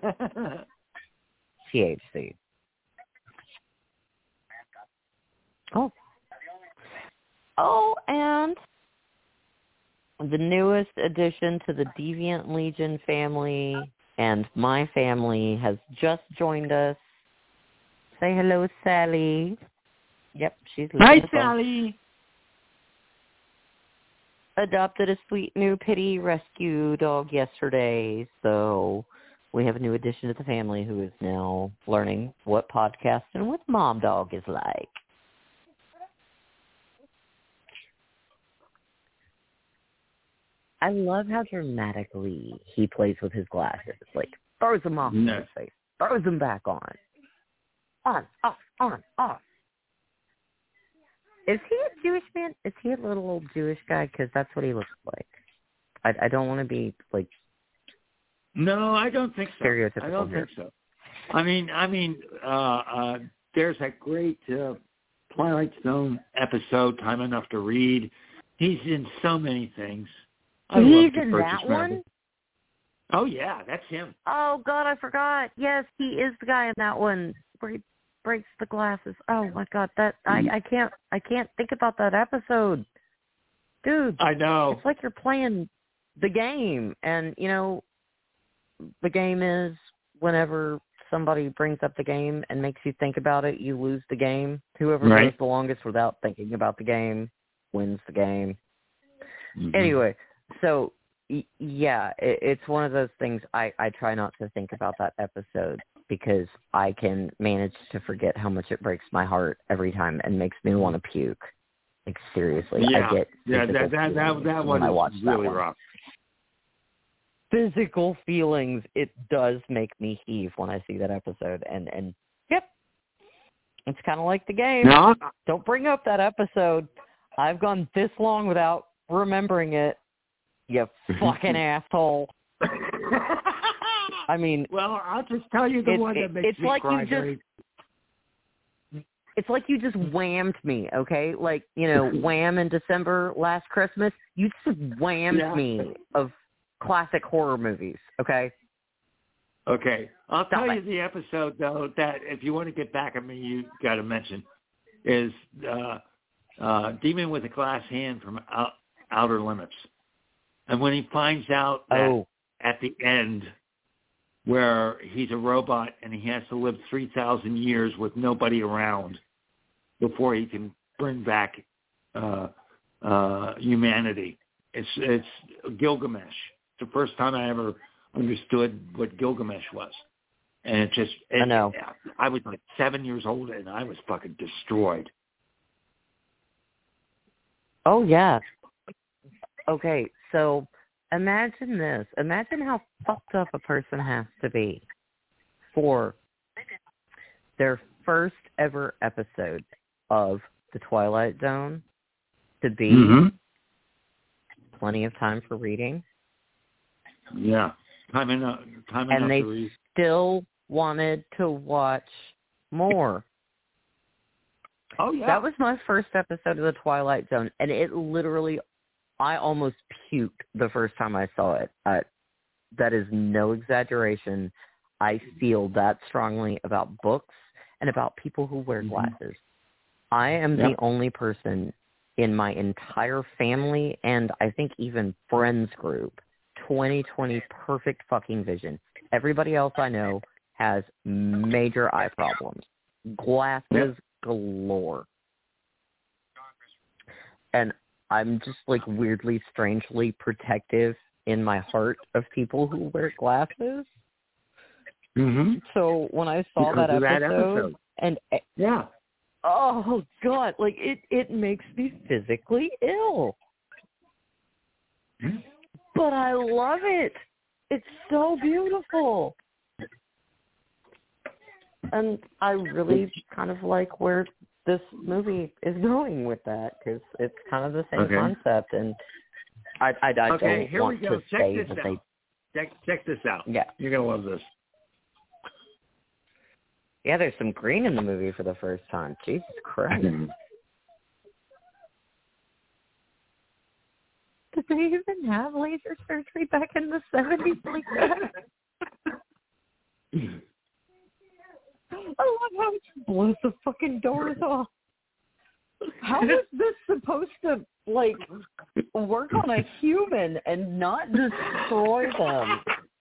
T H C. Oh. Oh, and the newest addition to the Deviant Legion family and my family has just joined us. Say hello, Sally. Yep, she's Hi, Sally. Adopted a sweet new pity rescue dog yesterday, so we have a new addition to the family who is now learning what podcasting with Mom Dog is like. I love how dramatically he plays with his glasses. Like, throws them off no. in his face, throws them back on. On, off, on, off. Is he a Jewish man? Is he a little old Jewish guy? Because that's what he looks like. I, I don't want to be, like... No, I don't think so. Stereotypical I don't here. think so. I mean, I mean, uh, uh, there's that great uh, Twilight Zone episode, Time Enough to Read. He's in so many things. I He's love in Purchase that Marvel. one? Oh, yeah, that's him. Oh, God, I forgot. Yes, he is the guy in that one where he breaks the glasses. Oh, my God, that I, I can't I can't think about that episode. Dude, I know. It's like you're playing the game, and, you know, the game is whenever somebody brings up the game and makes you think about it, you lose the game. Whoever Right. goes the longest without thinking about the game wins the game. Mm-hmm. Anyway, so, y- yeah, it, it's one of those things I, I try not to think about that episode because I can manage to forget how much it breaks my heart every time and makes me want to puke. Like, seriously, yeah. I get yeah, physical that that that, feelings that when one I is watch really that one. rough. Physical feelings, it does make me heave when I see that episode. And, and yep, it's kind of like the game. No. Don't bring up that episode. I've gone this long without remembering it. You fucking asshole. I mean, well, I'll just tell you the it's, one that it, makes it's me like cry. you very... just, it's like you just whammed me, okay? Like, you know, Wham in December last Christmas. You just whammed Yeah. me of classic horror movies, okay? Okay, I'll Stop tell it. you the episode though that if you want to get back at me, you got to mention is uh, uh, Demon with a Glass Hand from Out, Outer Limits, and when he finds out that Oh. at the end where he's a robot and he has to live three thousand years with nobody around before he can bring back uh, uh, humanity. It's it's Gilgamesh. It's the first time I ever understood what Gilgamesh was, and it just it, I know. I was like seven years old, and I was fucking destroyed. Oh yeah. Okay, so imagine this. Imagine how fucked up a person has to be for their first ever episode of The Twilight Zone to be Mm-hmm. plenty of time for reading. Yeah, time enough. Time and enough they to read. still wanted to watch more. Oh yeah, That was my first episode of The Twilight Zone, and it literally, I almost puked the first time I saw it. I, that is no exaggeration. I feel that strongly about books and about people who wear glasses. I am Yep. the only person in my entire family and I think even friends group, twenty twenty perfect fucking vision. Everybody else I know has major eye problems. Glasses Yep. galore. And I'm just like weirdly, strangely protective in my heart of people who wear glasses. Mm-hmm. So when I saw Because that of episode, that episode. and Yeah. oh god, like it, it makes me physically ill. Hmm? But I love it. It's so beautiful. And I really kind of like where this movie is going with that because it's kind of the same Okay. concept. And I, I, I Okay, don't here want we go. to Check say this that out. they... Check, check this out. Yeah. You're going to love this. Yeah, there's some green in the movie for the first time. Jesus Christ. Did they even have laser surgery back in the seventies like that? I love how it blows the fucking doors off. How is this supposed to, like, work on a human and not destroy them?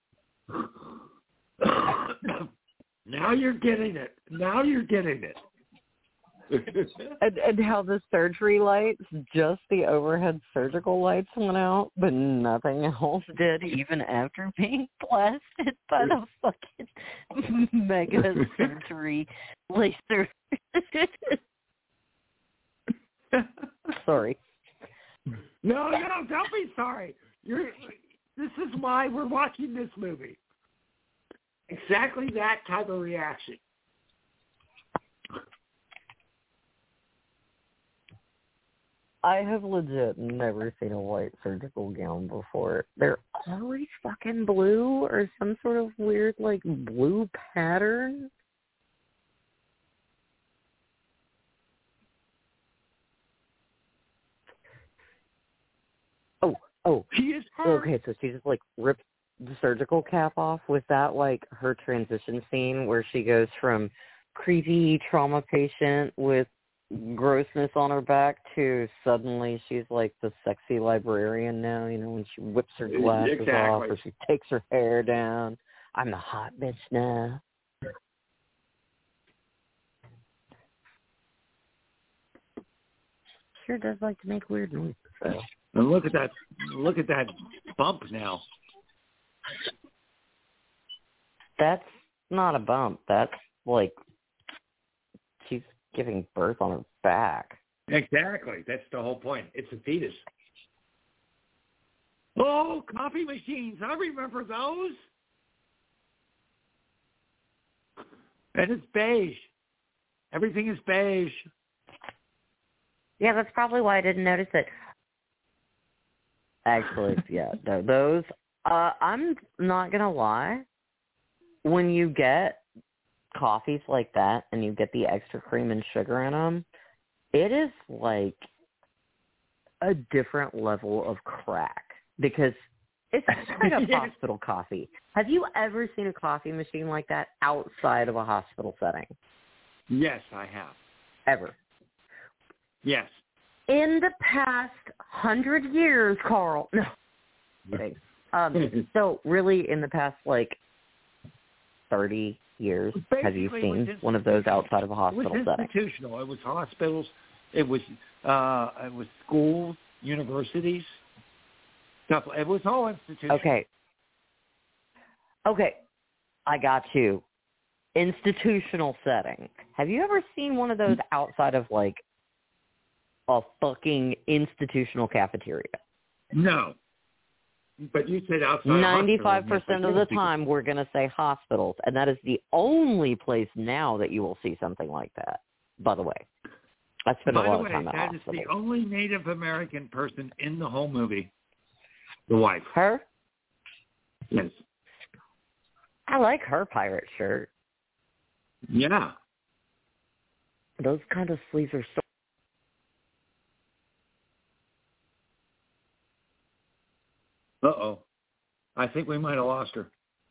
Now you're getting it. Now you're getting it. And, and how the surgery lights, just the overhead surgical lights went out, but nothing else did, even after being blasted by the fucking mega surgery laser. Sorry. No, no, don't be sorry. You're. This is why we're watching this movie. Exactly that type of reaction. I have legit never seen a white surgical gown before. They're always fucking blue or some sort of weird, like, blue pattern. Oh, oh. She is hurt. Okay, so she just, like, rips the surgical cap off. Was that, like, her transition scene where she goes from creepy trauma patient with grossness on her back to suddenly she's like the sexy librarian now, you know, when she whips her glasses Exactly. off or she takes her hair down. I'm the hot bitch now. Sure does like to make weird noises. So. And look at that! Look at that bump now. That's not a bump. That's like she's giving birth on her back. Exactly. That's the whole point. It's a fetus. Oh, coffee machines. I remember those. And it's beige. Everything is beige. Yeah, that's probably why I didn't notice it. Actually, yeah, th- those, uh, I'm not going to lie. When you get coffees like that and you get the extra cream and sugar in them, it is like a different level of crack because it's straight up Yes. hospital coffee. Have you ever seen a coffee machine like that outside of a hospital setting? Yes, I have. Ever? Yes. In the past hundred years, Carl. No. Kidding. Um, so really in the past, like, thirty years, have you Basically, seen it was one of those outside of a It was hospital setting? institutional. It was hospitals. It was uh, it was schools, universities, stuff. It was all institutions. Okay. Okay, I got you. Institutional setting. Have you ever seen one of those outside of, like, a fucking institutional cafeteria? No. But you said outside ninety-five percent of the people. time we're going to say hospitals, and that is the only place now that you will see something like that, by the way. I spent By a lot the way, of time at that hospitals. is the only Native American person in the whole movie. The wife. Her? Yes. I like her pirate shirt. Yeah. Those kind of sleeves are so... Uh-oh. I think we might have lost her.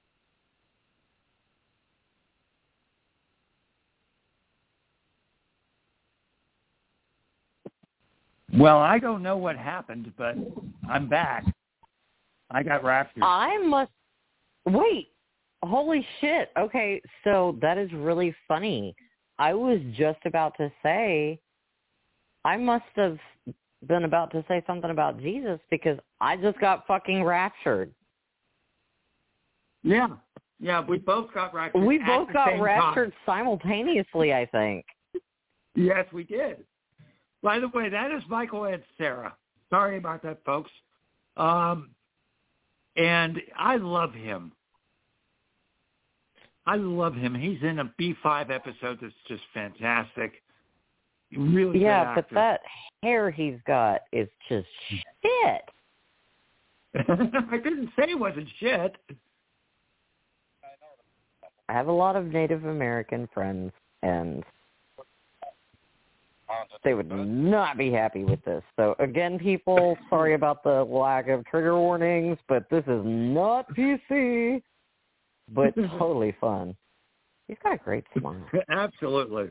Well, I don't know what happened, but I'm back. I got raptured. I must... Wait. Holy shit. Okay, so that is really funny. I was just about to say, I must have been about to say something about Jesus because I just got fucking raptured. Yeah. Yeah, we both got raptured. We at both the got same raptured time. simultaneously, I think. Yes, we did. By the way, that is Michael and Sarah. Sorry about that, folks. Um, and I love him. I love him. He's in a B five episode that's just fantastic. Really Yeah, good but that hair he's got is just shit. I didn't say it wasn't shit. I have a lot of Native American friends, and they would not be happy with this. So, again, people, sorry about the lack of trigger warnings, but this is not P C, but totally fun. He's got a great smile. Absolutely.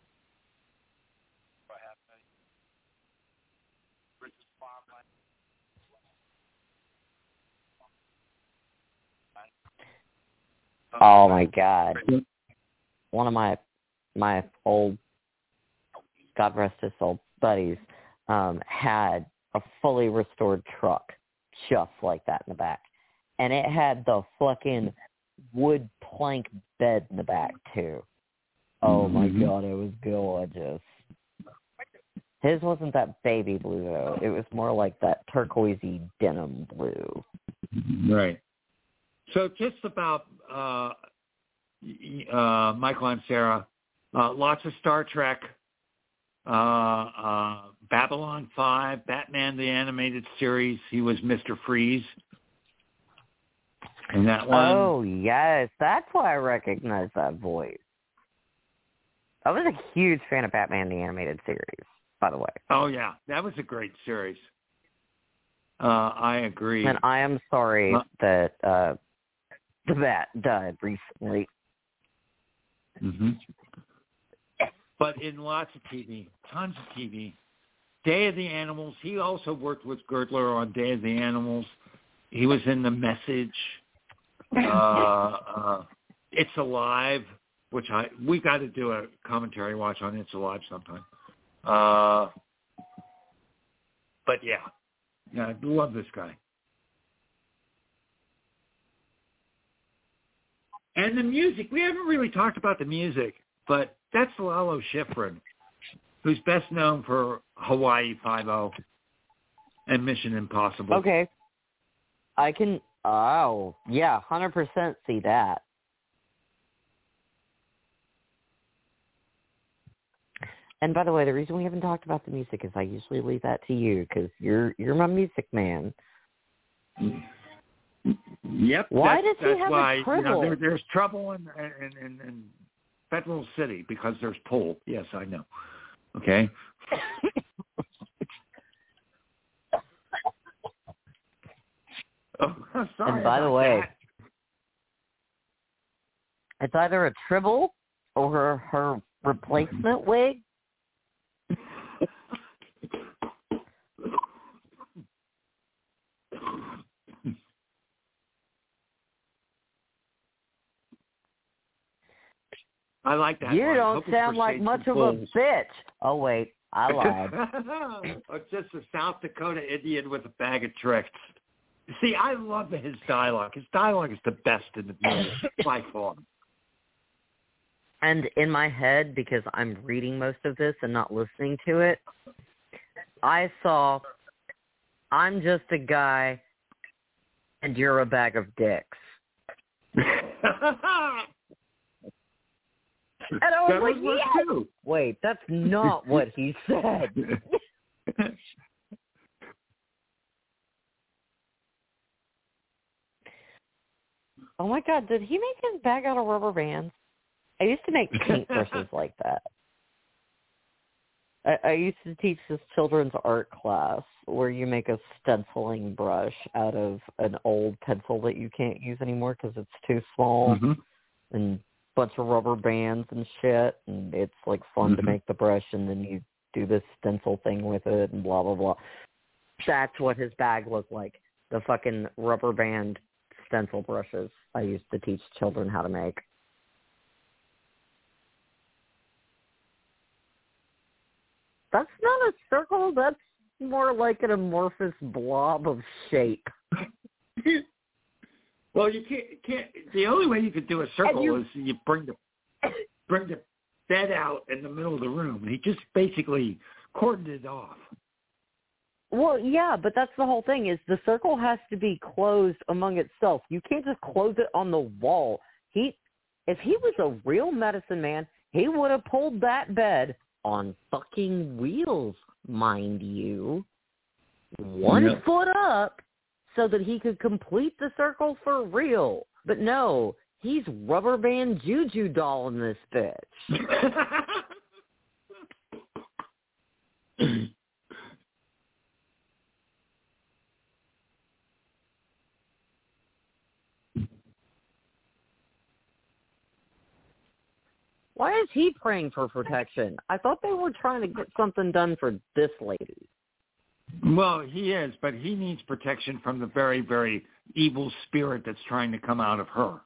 Oh, my God. One of my my old, God rest his soul, buddies um, had a fully restored truck just like that in the back. And it had the fucking wood plank bed in the back, too. Oh, my Mm-hmm. God, it was gorgeous. His wasn't that baby blue, though. It was more like that turquoisey denim blue. Right. So just about uh, uh, Michael and Sarah, uh, lots of Star Trek, uh, uh, Babylon five, Batman the Animated Series. He was Mister Freeze in that one. Oh, yes. That's why I recognize that voice. I was a huge fan of Batman the Animated Series, by the way. Oh, yeah. That was a great series. Uh, I agree. And I am sorry uh, that uh, the Bat died recently. Mm-hmm. But in lots of T V, tons of T V. Day of the Animals. He also worked with Girdler on Day of the Animals. He was in The Message. Uh, uh, It's Alive, which I we got to do a commentary watch on It's Alive sometime. Uh, but yeah, yeah, I love this guy. And the music, we haven't really talked about the music, but that's Lalo Schifrin, who's best known for Hawaii Five-O and Mission Impossible. Okay. I can, oh, yeah, one hundred percent see that. And by the way, the reason we haven't talked about the music is I usually leave that to you because you're you're my music man. Yep. Why that's, does he that's have why, a tribble? You know, there, there's trouble in, in, in, in Federal City because there's pull. Yes, I know. Okay. Oh, sorry and by the about way, that. it's either a tribble or her, her replacement wig. I like that You line. don't Hope it's sound for like shades much and of a pulls. bitch. Oh, wait. I lied. Or just a South Dakota Indian with a bag of tricks. See, I love his dialogue. His dialogue is the best in the movie by far. And in my head, because I'm reading most of this and not listening to it, I saw, I'm just a guy and you're a bag of dicks. And I was that like, was yes! too. Wait, that's not what he said. Oh my God, did he make his bag out of rubber bands? I used to make paintbrushes like that. I, I used to teach this children's art class where you make a stenciling brush out of an old pencil that you can't use anymore because it's too small, mm-hmm. and a bunch of rubber bands and shit, and it's like fun mm-hmm. to make the brush, and then you do this stencil thing with it and blah, blah, blah. That's what his bag looked like, the fucking rubber band stencil brushes I used to teach children how to make. That's not a circle. That's more like an amorphous blob of shape. Well, you can't, can't. The only way you could do a circle you, is you bring the bring the bed out in the middle of the room. He just basically cordoned it off. Well, yeah, but that's the whole thing. Is the circle has to be closed among itself. You can't just close it on the wall. He, if he was a real medicine man, he would have pulled that bed on fucking wheels, mind you, one yeah. foot up so that he could complete the circle for real. But no, he's rubber band juju doll in this bitch. Why is he praying for protection? I thought they were trying to get something done for this lady. Well, he is, but he needs protection from the very, very evil spirit that's trying to come out of her.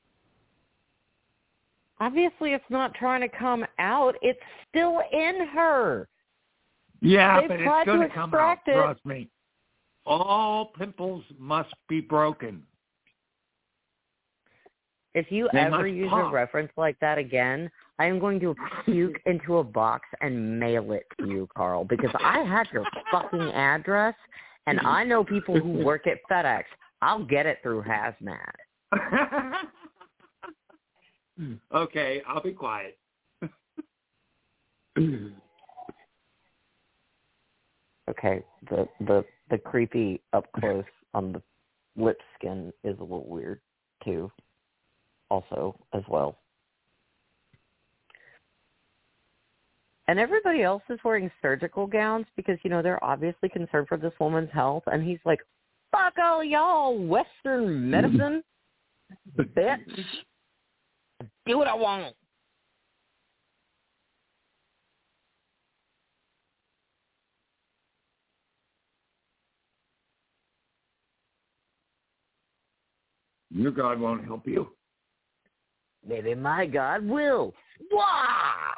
Obviously, it's not trying to come out. It's still in her. Yeah, They've but it's going to come out. It. Trust me. All pimples must be broken. If you they ever use pop. a reference like that again, I am going to puke into a box and mail it to you, Carl, because I have your fucking address, and I know people who work at FedEx. I'll get it through Hazmat. Okay, I'll be quiet. Okay, the, the, the creepy up close on the lip skin is a little weird, too. Also, as well. And everybody else is wearing surgical gowns because, you know, they're obviously concerned for this woman's health. And he's like, fuck all y'all, Western medicine, bitch. Do what I want. Your God won't help you. Maybe my God will. Wah!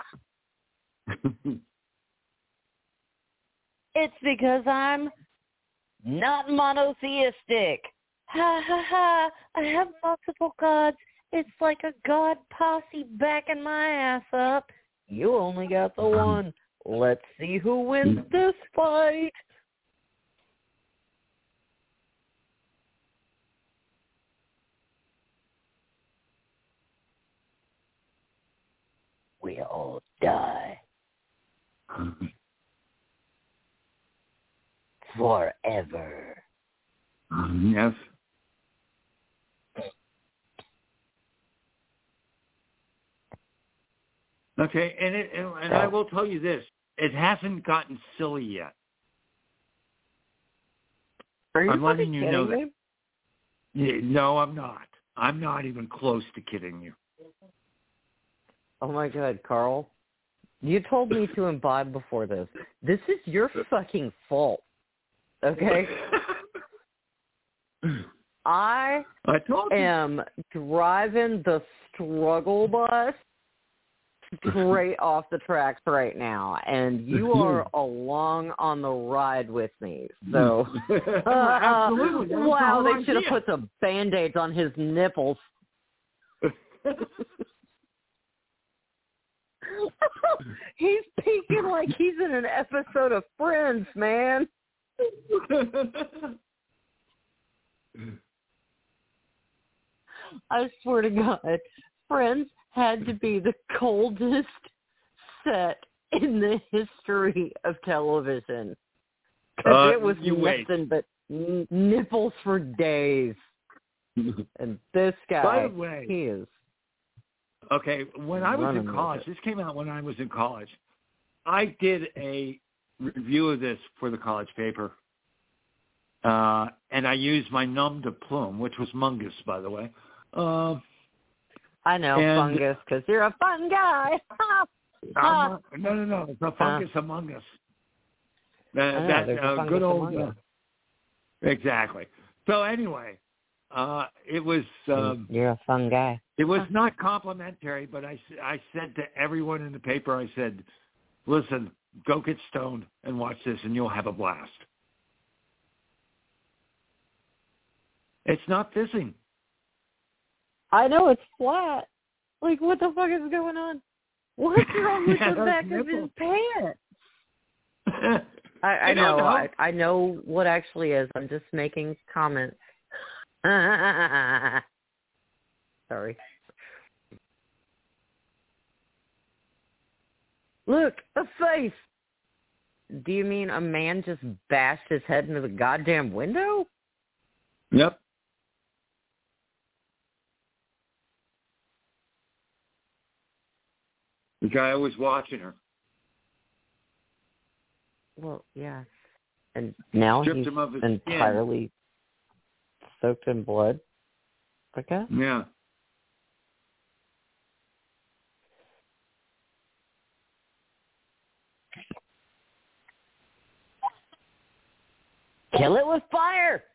It's because I'm not monotheistic. Ha ha ha. I have multiple gods. It's like a god posse backing my ass up. You only got the one. Let's see who wins this fight. We all die. Forever. Yes. Okay, and it, and, and I will tell you this: it hasn't gotten silly yet. Are you I'm letting you know me? that. Yeah, no, I'm not. I'm not even close to kidding you. Oh my God, Carl. You told me to imbibe before this. This is your fucking fault. Okay? I, I told you. am driving the struggle bus straight off the tracks right now, and you are along on the ride with me. So, uh, Absolutely. That's wow, the they should have idea. put some Band-Aids on his nipples. He's peeking like he's in an episode of Friends, man. I swear to God, Friends had to be the coldest set in the history of television. Because Uh, it was you wait. nothing but n- nipples for days. And this guy, By the way, he is. Okay, when I was running in with college, it. this came out when I was in college, I did a review of this for the college paper, uh, and I used my nom de plume, which was Mungus, by the way. Uh, I know, and- Fungus, because you're a fun guy. um, no, no, no, the Fungus Among Us. Uh, know, that there's a uh, fungus good old, among uh, us. exactly. So anyway, uh, it was... Um, You're a fun guy. It was not complimentary, but I, I said to everyone in the paper, I said, listen, go get stoned and watch this and you'll have a blast. It's not fizzing. I know, it's flat. Like, what the fuck is going on? What's wrong with Yeah, the those back of his nipples. pants? I, I, I know, don't know. I, I know what actually is. I'm just making comments. Sorry. Look, a face. Do you mean a man just bashed his head into the goddamn window? Yep. The guy was watching her. Well, yeah. And now Stripped he's him of his skin. entirely soaked in blood. Okay. Yeah. Kill it with fire.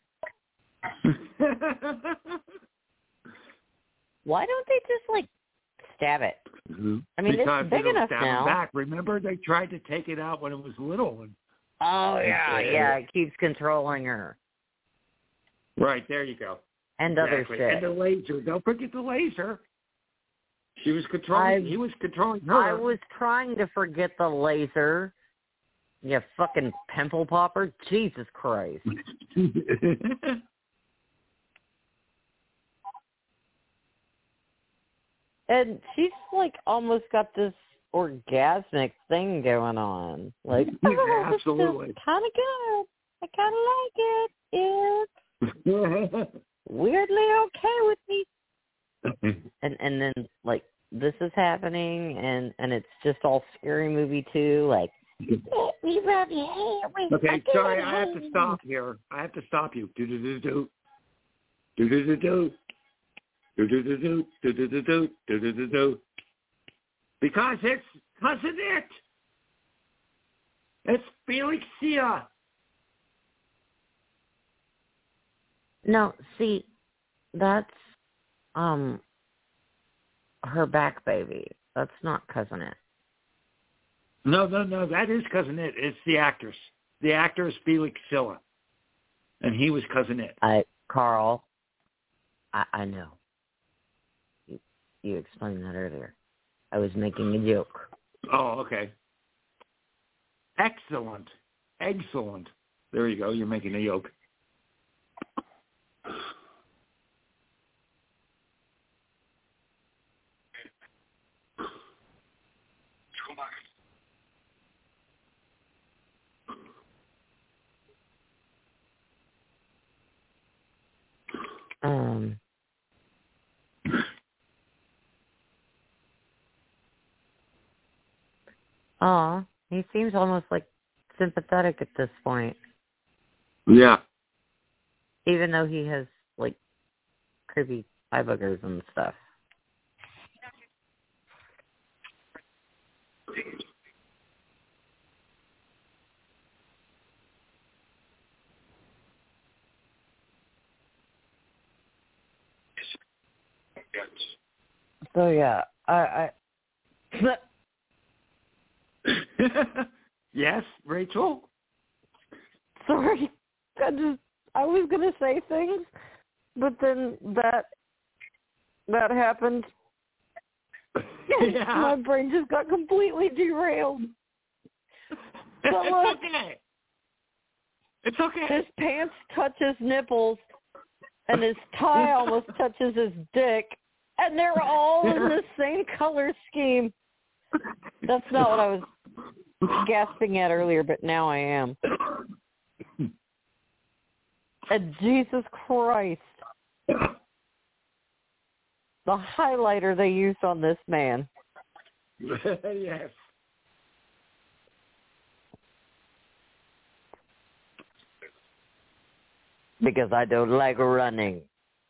Why don't they just, like, stab it? I mean, because it's big it'll enough stab now. him back. Remember, they tried to take it out when it was little. And, Oh, yeah, Okay. yeah. It keeps controlling her. right, there you go. And Exactly. other shit. And the laser. Don't forget the laser. She was controlling. I- he was controlling her. I was trying to forget the laser. You fucking pimple popper. Jesus Christ. And she's, like, almost got this orgasmic thing going on. Like, oh, this Absolutely. is kind of good. I kind of like it. It's weirdly okay with me. And and then, like, this is happening, and, and it's just all scary movie, too. Like, we rub your hair with Okay, my sorry, good I have to hand. stop here. I have to stop you. Do do do do. Do do do do. Do do do do. Do do do do. Do do do do. Because it's cousin it. It's Felixia. No, see, that's um her back baby. That's not cousin it. No, no, no. That is cousin it. It's the actress. The actor is Felixilla, and he was cousin it. I Carl, I, I know. You, you explained that earlier. I was making a joke. Oh, okay. Excellent. Excellent. There you go. You're making a yoke. Um. Aw, he seems almost like sympathetic at this point, Yeah. even though he has like creepy eye boogers and stuff. So yeah, I, I Yes, Rachel? Sorry. I just I was gonna say things, but then that that happened. Yeah. My brain just got completely derailed. But It's look, okay. It's okay. his pants touch his nipples, and his tie almost touches his dick, and they're all in the same color scheme. That's not what I was gasping at earlier, but now I am. And Jesus Christ. The highlighter they used on this man. Yes. Because I don't like running.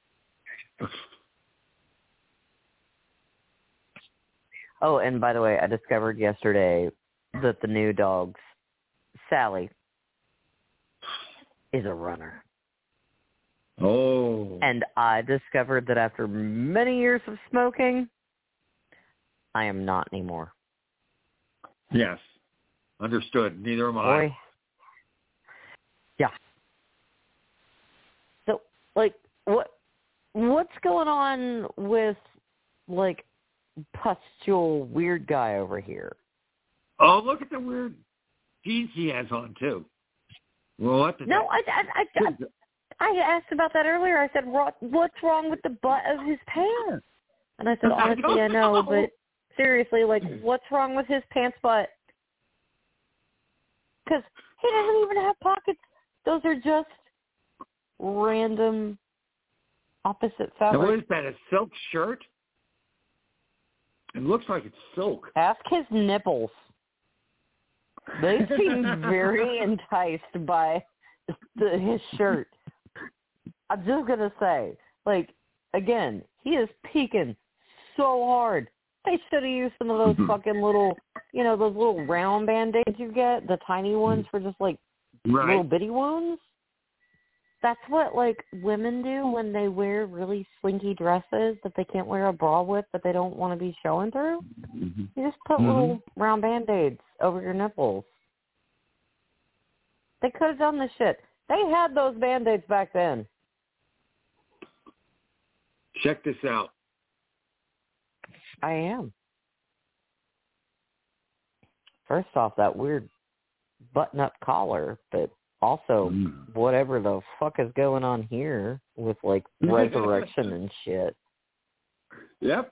Oh, and by the way, I discovered yesterday that the new dog's Sally is a runner. Oh. And I discovered that after many years of smoking, I am not anymore. Yes. Understood. Neither am I. Boy. Yeah. So, like, what what's going on with, like, pustule weird guy over here? Oh, look at the weird jeans he has on, too. Well, what the No, I, I, I, I, I asked about that earlier. I said, "What- what's wrong with the butt of his pants? And I said, honestly, I, I know, know, but seriously, like, what's wrong with his pants butt? Because he doesn't even have pockets. Those are just random opposite fabric. Now, what is that, a silk shirt? It looks like it's silk. Ask his nipples. They seem very enticed by the, his shirt. I'm just going to say, like, again, he is peeking so hard. They should have used some of those fucking little, you know, those little round Band-Aids you get, the tiny ones for just, like, right. little bitty wounds. That's what, like, women do when they wear really slinky dresses that they can't wear a bra with, but they don't want to be showing through. Mm-hmm. You just put mm-hmm. little round Band-Aids over your nipples. They could have done this shit. They had those Band-Aids back then. Check this out. I am. First off, that weird button-up collar, but also mm. whatever the fuck is going on here with, like, resurrection and shit. Yep.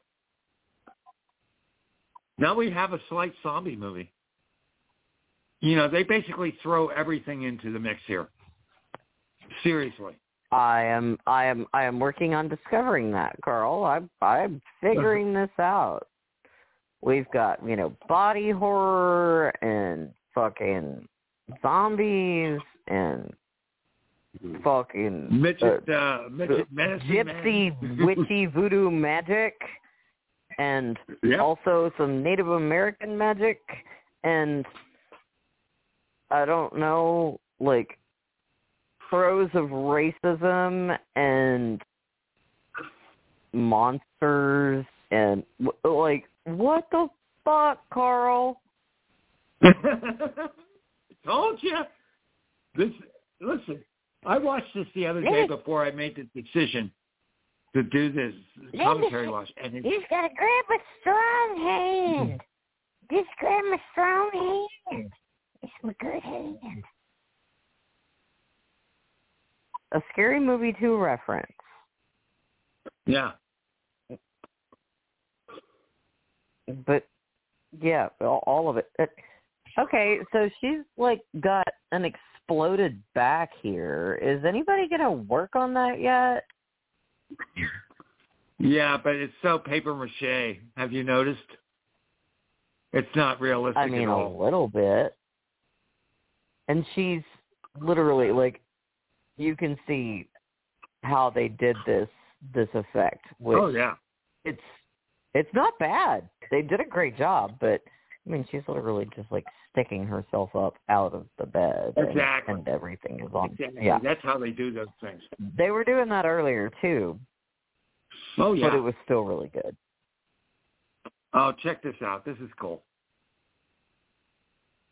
Now we have a slight zombie movie. You know, they basically throw everything into the mix here. Seriously. I am, I am, I am working on discovering that, Carl. I'm, I'm figuring this out. We've got, you know, body horror and fucking zombies and fucking midget, uh, uh, midget gypsy, man. witchy voodoo magic, and yep. also some Native American magic, and I don't know, like, throes of racism and monsters and, like, what the fuck, Carl? Told you. This, listen, I watched this the other day before I made the decision to do this commentary watch. And it's, you just gotta grab a strong hand. Just grab a strong hand. It's my good hand. A Scary Movie two reference. Yeah. But, yeah, all of it. Okay, so she's, like, got an exploded back here. Is anybody going to work on that yet? Yeah, but it's so paper mache. Have you noticed? It's not realistic I mean, at all. a little bit. And she's literally, like, you can see how they did this this effect. Which oh, yeah. It's it's not bad. They did a great job, but, I mean, she's literally just, like, sticking herself up out of the bed. Exactly. And, and everything is on. Exactly. Yeah. That's how they do those things. They were doing that earlier, too. Oh, yeah. But it was still really good. Oh, check this out. This is cool.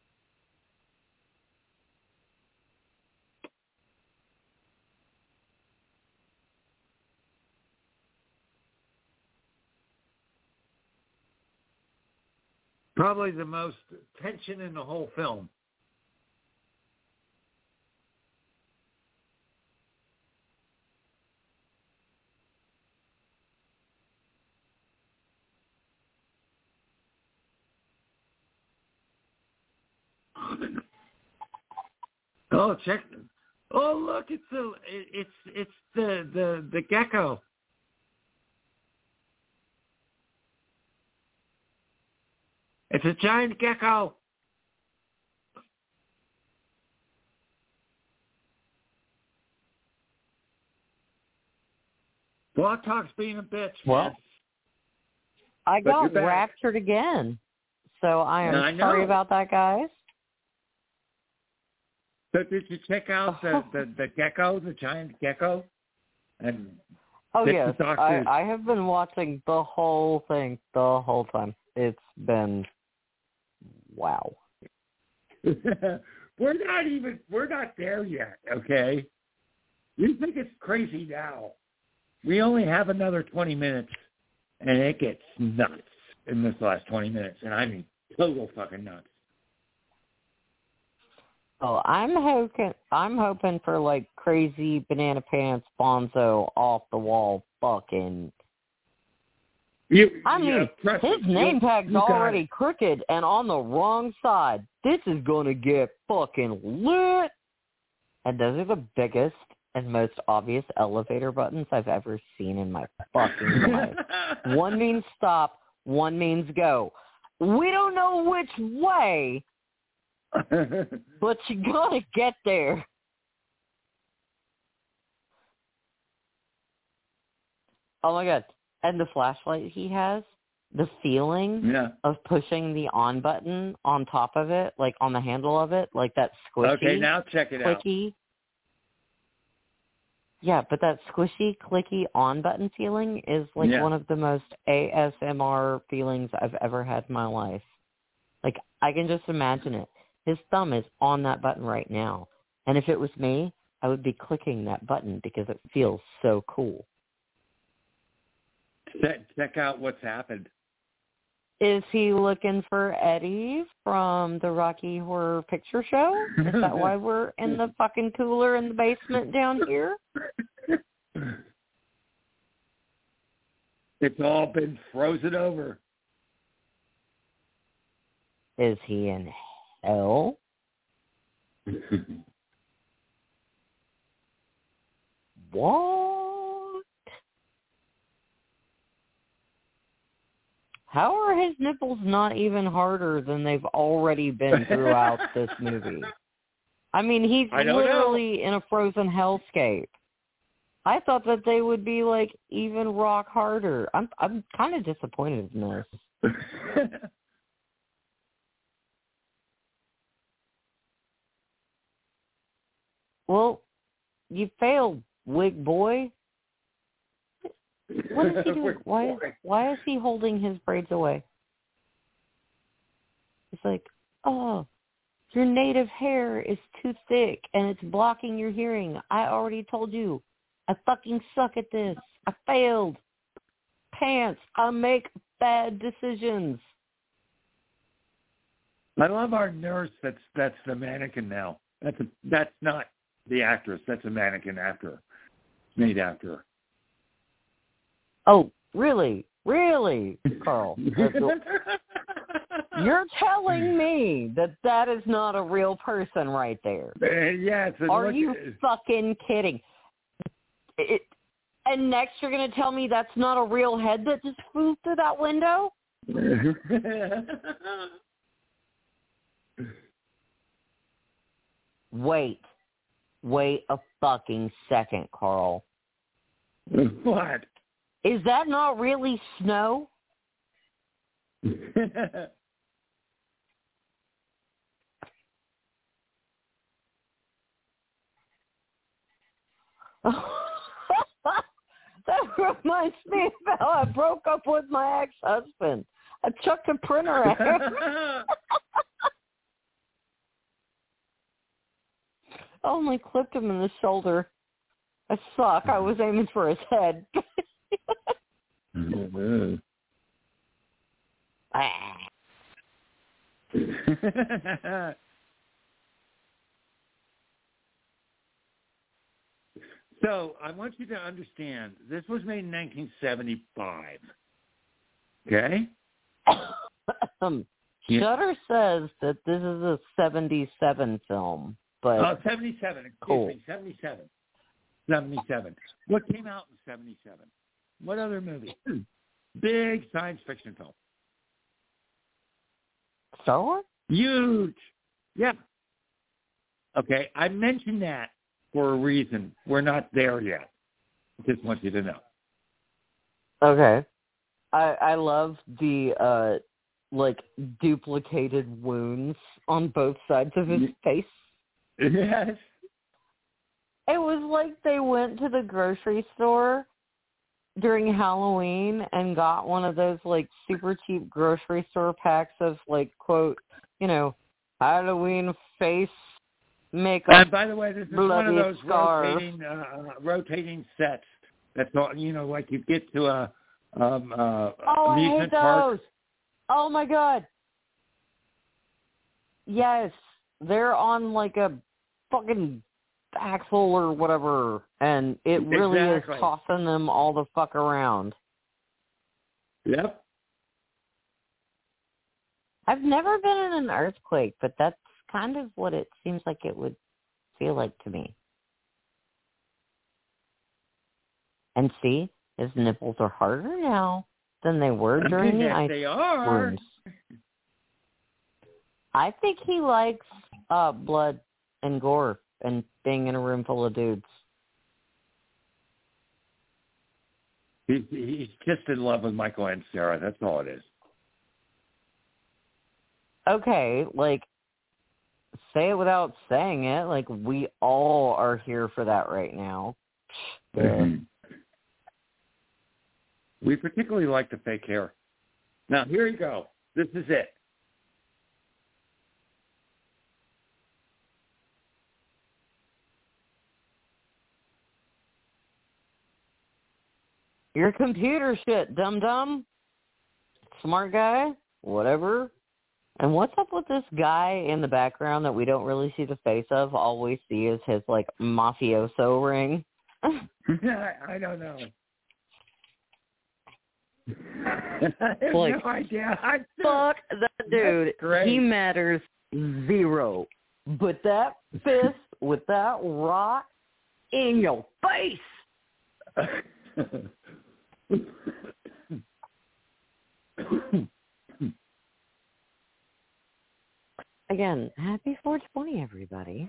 Probably the most tension in the whole film. Oh, check! Oh, look! It's the it's it's the the the gecko. It's a giant gecko. Blog Talk's being a bitch. Well, man. I But got you're back. raptured again, so I am I sorry know. about that, guys. So did you check out the, the, the gecko, the giant gecko? And Oh, did yes. the I, doctor... I have been watching the whole thing the whole time. It's been... wow. we're not even, we're not there yet, okay? You think it's crazy now. We only have another twenty minutes, and it gets nuts in this last twenty minutes. And I mean, total fucking nuts. Oh, I'm hoping I'm hoping for like crazy banana pants Bonzo off the wall fucking. You, I mean, yeah, press his it. name You- tag's you got already it. crooked and on the wrong side. This is gonna get fucking lit. And those are the biggest and most obvious elevator buttons I've ever seen in my fucking life. One means stop, one means go. We don't know which way, but you gotta get there. Oh my god. And the flashlight he has, the feeling yeah. of pushing the on button on top of it, like on the handle of it, like that squishy, Okay, now check it out. clicky. Yeah, but that squishy, clicky on button feeling is like Yeah. one of the most A S M R feelings I've ever had in my life. Like, I can just imagine it. His thumb is on that button right now. And if it was me, I would be clicking that button because it feels so cool. Check, check out what's happened. Is he looking for Eddie from the Rocky Horror Picture Show? Is that why we're in the fucking cooler in the basement down here? It's all been frozen over. Is he in hell? What? How are his nipples not even harder than they've already been throughout this movie? I mean, he's I don't literally in a frozen hellscape. I thought that they would be like even rock harder. I'm I'm kind of disappointed in this. Well, you failed, wig boy. What is he doing? Why is, why is he holding his braids away? It's like, oh, your native hair is too thick and it's blocking your hearing. I already told you. I fucking suck at this. I failed. Pants. I make bad decisions. I love our nurse. That's that's the mannequin now. That's a, that's not the actress. That's a mannequin after, made after her. Oh, really? Really, Carl? You're telling me that that is not a real person right there. Uh, yeah, it's a Are look, you fucking kidding? It, and next you're going to tell me that's not a real head that just flew through that window? Wait. Wait a fucking second, Carl. What? Is that not really snow? That reminds me of how I broke up with my ex-husband. I chucked a printer at him. I only clipped him in the shoulder. I suck. I was aiming for his head. So I want you to understand, this was made in nineteen seventy-five. Okay? um, Yeah. Shudder says that this is a seventy-seven film, but Oh, seventy-seven. Excuse cool. me, seventy-seven. seventy-seven. What came out in seventy-seven? What other movie? Big science fiction film. Star Wars? Huge. Yeah. Okay, I mentioned that for a reason. We're not there yet. Just want you to know. Okay. I I love the uh like duplicated wounds on both sides of his face. Yes. It was like they went to the grocery store during Halloween and got one of those like super cheap grocery store packs of like quote, you know, Halloween face makeup. And by the way, this is one of those scarf. rotating uh, rotating sets. That's all, you know, like you get to a um, uh, Oh, I hate amusement those. park. Oh my god. Yes, they're on like a fucking axle or whatever, and it really Exactly. is tossing them all the fuck around. Yep. I've never been in an earthquake, but that's kind of what it seems like it would feel like to me. And see, his nipples are harder now than they were during the Yes, ice they are. wounds. I think he likes uh, blood and gore and being in a room full of dudes. He's, he's just in love with Michael and Sarah. That's all it is. Okay, like, say it without saying it. Like, we all are here for that right now. Mm-hmm. We particularly like the fake hair. Now, here you go. This is it. Your computer shit, dum-dum. Smart guy, whatever. And what's up with this guy in the background that we don't really see the face of? All we see is his, like, mafioso ring. I don't know. I have Like, no idea. I, fuck that dude. great. He matters zero. But that fist with that rock in your face. Again, happy four twenty, everybody.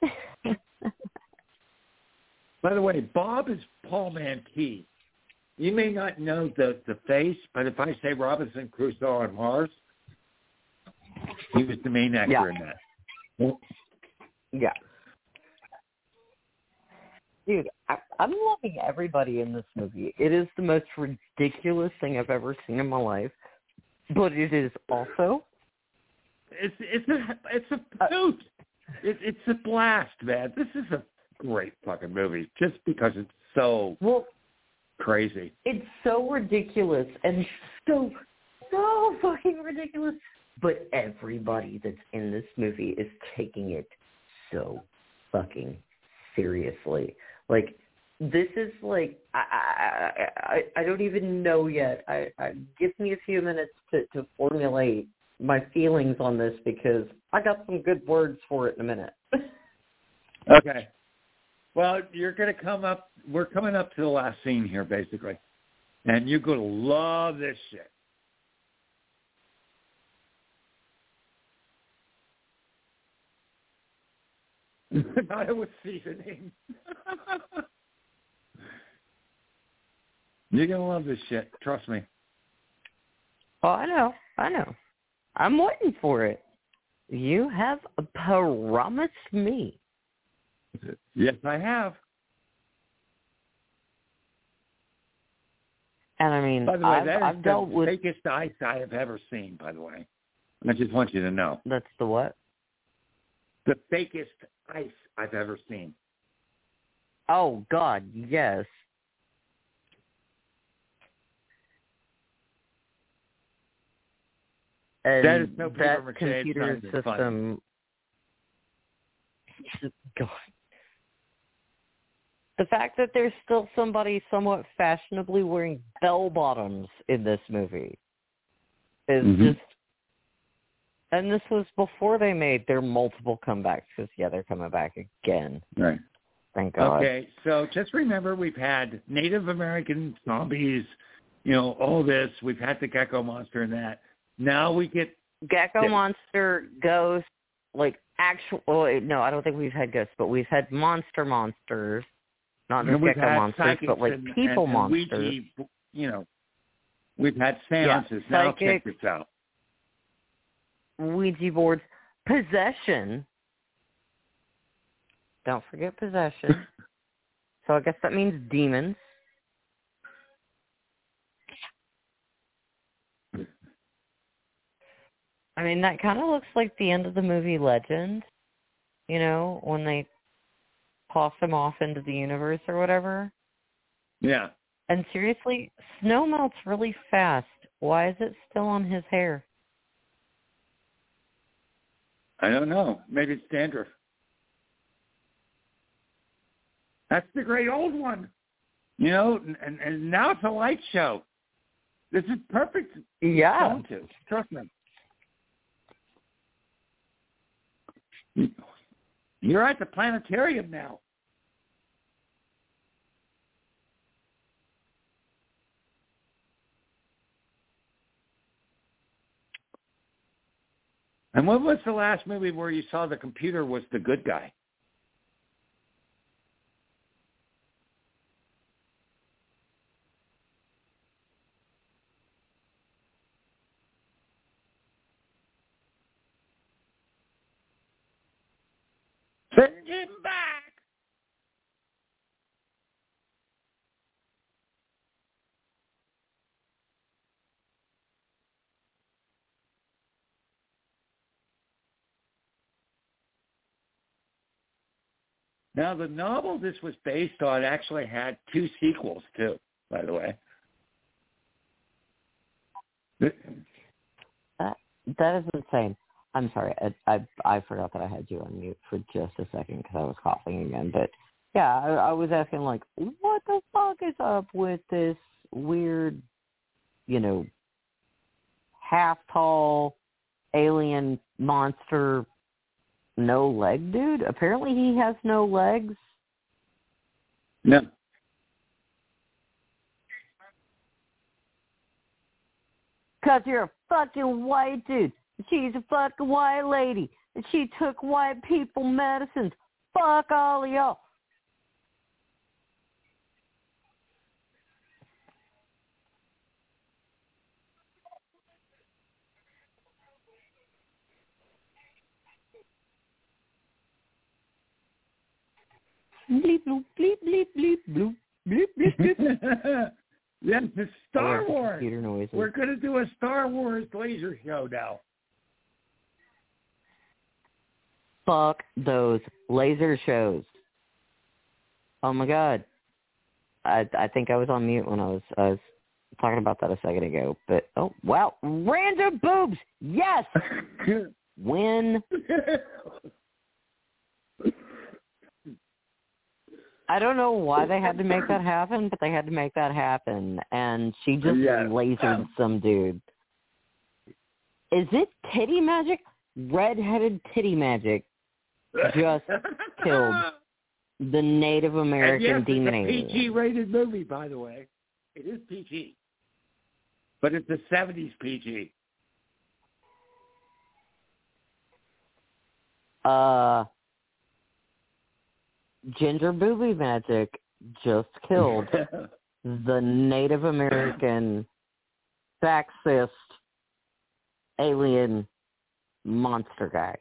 By the way, Bob is Paul Mantee. You may not know the, the face, but if I say Robinson Crusoe on Mars, he was the main actor Yeah. in that. Yeah. Dude, I, I'm loving everybody in this movie. It is the most ridiculous thing I've ever seen in my life, but it is also... It's it's a it's a hoot. It, it's a blast, man. This is a great fucking movie, just because it's so well crazy. It's so ridiculous and so so fucking ridiculous. But everybody that's in this movie is taking it so fucking seriously. Like, this is like I I I, I don't even know yet. I, I give me a few minutes to, to formulate my feelings on this, because I got some good words for it in a minute. Okay. Well, you're going to come up, we're coming up to the last scene here, basically. And you're going to love this shit. Not it was seasoning. You're going to love this shit. Trust me. Oh, I know. I know. I'm waiting for it. You have promised me. Yes, I have. And I mean, By the way, I've, that I've is dealt the with... fakest ice I have ever seen, by the way. I just want you to know. That's the what? The fakest ice I've ever seen. Oh, God, yes. And that is no that paper mache. computer It's not even system. God. The fact that there's still somebody somewhat fashionably wearing bell bottoms in this movie is Mm-hmm. just. And this was before they made their multiple comebacks, because, yeah, they're coming back again. Right. Thank God. Okay, so just remember we've had Native American zombies, you know, all this. We've had the gecko monster and that. Now we get... Gecko Yeah. monster, ghost, like actual... Oh, no, I don't think we've had ghosts, but we've had monster monsters. Not just and we've gecko had monsters, psychics but like and, people and, and monsters. Ouija, you know, we've had seances. Yeah, now check psychics. this out. Ouija boards, possession. Don't forget possession. So I guess that means demons. I mean, that kind of looks like the end of the movie Legend, you know, when they toss him off into the universe or whatever. Yeah. And seriously, snow melts really fast. Why is it still on his hair? I don't know. Maybe it's dandruff. That's the great old one. You know, and, and now it's a light show. This is perfect. Yeah. Going to. Trust me. You're at the planetarium now. And when was the last movie where you saw the computer was the good guy? Send him back. Now, the novel this was based on actually had two sequels, too, by the way. That, that is insane. I'm sorry. I, I I forgot that I had you on mute for just a second because I was coughing again. But, yeah, I, I was asking, like, what the fuck is up with this weird, you know, half-tall alien monster no leg dude? Apparently he has no legs. No. Because you're a fucking white dude. She's a fucking white lady. And she took white people medicines. Fuck all of y'all. Bleep, bloop, bleep, bleep, bleep, bloop, bleep, bleep, bleep. Yes, it's Star Oh, Wars. computer noises. We're going to do a Star Wars laser show now. Fuck those laser shows. Oh my god. I I think I was on mute when I was I was talking about that a second ago. But oh wow, random boobs. Yes. When I don't know why they had to make that happen, but they had to make that happen, and she just Yeah. lasered some dude. Is it titty magic? Red-headed titty magic just killed the Native American and yes, demon it's a alien. P G-rated movie, by the way. It is P G. But it's a seventies P G. Uh, Ginger Booby Magic just killed the Native American sexist alien monster guy.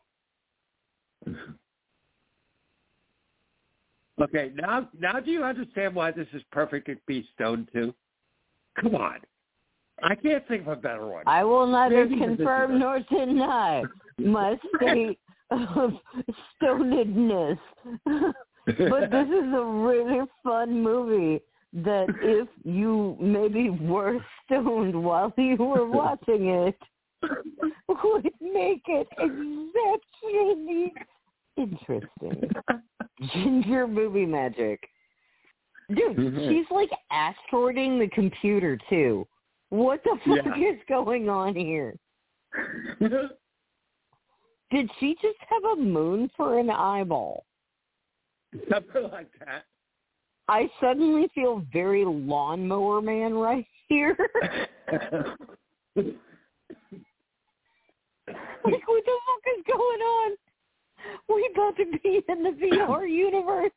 Okay, now now do you understand why this is perfect to be stoned to? Come on. I can't think of a better one. I will neither Maybe confirm nor deny my state of stonedness. But this is a really fun movie that if you maybe were stoned while you were watching it, would make it exceptionally interesting. Ginger movie magic. Dude, she's like asteroiding the computer, too. What the fuck yeah. is going on here? Did she just have a moon for an eyeball? Something like that. I suddenly feel very Lawnmower Man right here. Like, what the fuck is going on? We about to be in the V R universe.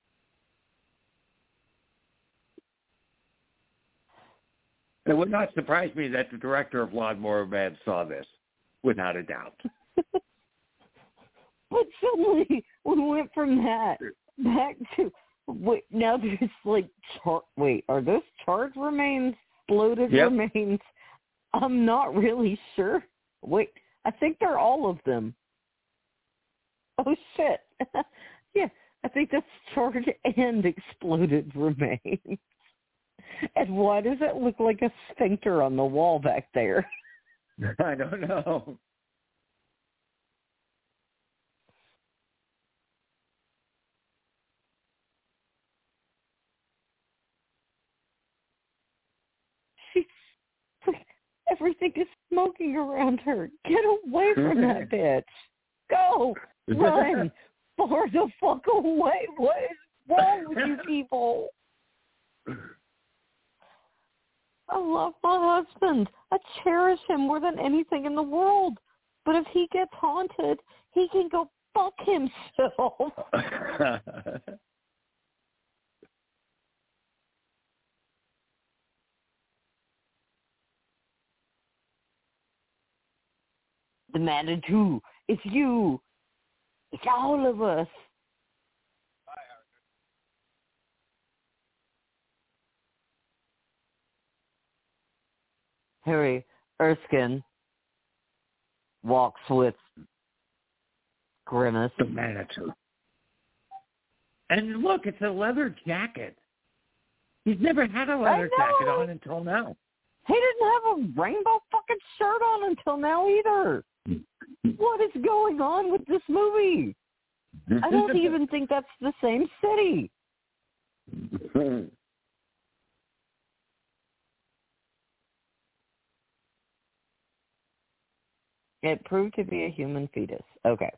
It would not surprise me that the director of Lawnmower Man saw this, without a doubt. But suddenly we went from that back to wait. Now there's like char- wait, are those charred remains, bloated yep. remains? I'm not really sure. Wait, I think they're all of them. Oh shit! Yeah, I think that's charred and exploded remains. And why does it look like a sphincter on the wall back there? I don't know. She's everything is smoking around her. Get away from that bitch. Go. Run. Far the fuck away. What is wrong with you people? I love my husband. I cherish him more than anything in the world. But if he gets haunted, he can go fuck himself. The Manitou. It's you. It's all of us. Harry Erskine walks with Grimace. The Manitou. And look, it's a leather jacket. He's never had a leather jacket on until now. He didn't have a rainbow fucking shirt on until now either. What is going on with this movie? I don't even think that's the same city. It proved to be a human fetus. Okay.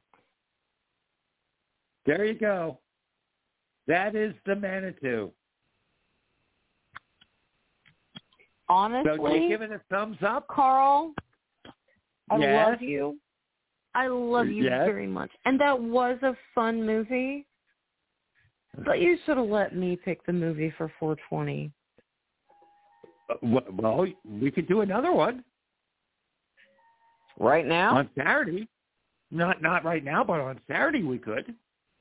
There you go. That is the Manitou. Honestly, so do you give it a thumbs up? Carl, I yes. love you. I love you yes. very much. And that was a fun movie. But you should have let me pick the movie for four twenty. Uh, well, we could do another one. Right now? On Saturday. Not not right now, but on Saturday we could.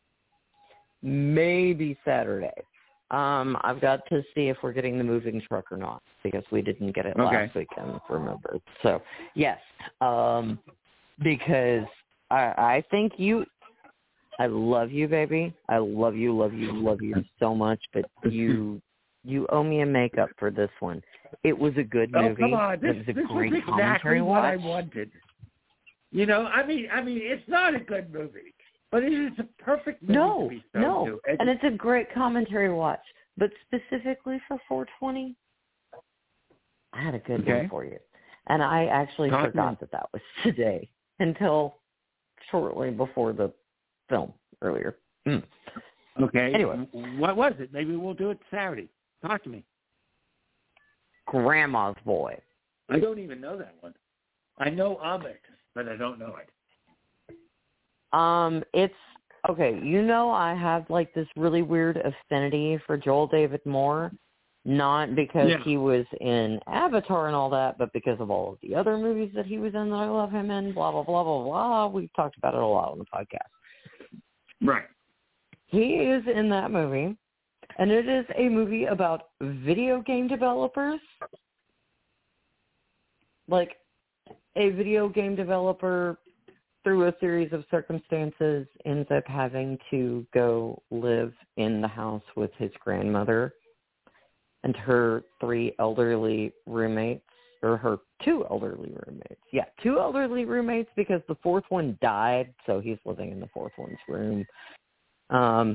Maybe Saturday. Um, I've got to see if we're getting the moving truck or not, because we didn't get it okay. last weekend, remember. So, yes, um, because I, I think you, I love you, baby. I love you, love you, love you so much, but you you owe me a makeup for this one. It was a good movie. Oh, come on. This, it was a this great is exactly commentary what watch. I wanted. You know, I mean, I mean, it's not a good movie, but it is a perfect movie no, to be so No, to. and, and it's a great commentary watch. But specifically for four twenty, I had a good okay. one for you. And I actually Talk forgot me. that that was today until shortly before the film earlier. Mm. Okay. Anyway. What was it? Maybe we'll do it Saturday. Talk to me. Grandma's Boy. I don't even know that one. I know of it, but I don't know it. Um, it's, okay, you know I have, like, this really weird affinity for Joel David Moore, not because yeah. he was in Avatar and all that, but because of all of the other movies that he was in that I love him in, blah, blah, blah, blah, blah. We've talked about it a lot on the podcast. Right. He is in that movie, and it is a movie about video game developers. Like, a video game developer, through a series of circumstances, ends up having to go live in the house with his grandmother and her three elderly roommates or her two elderly roommates. Yeah, two elderly roommates because the fourth one died, so he's living in the fourth one's room. Um,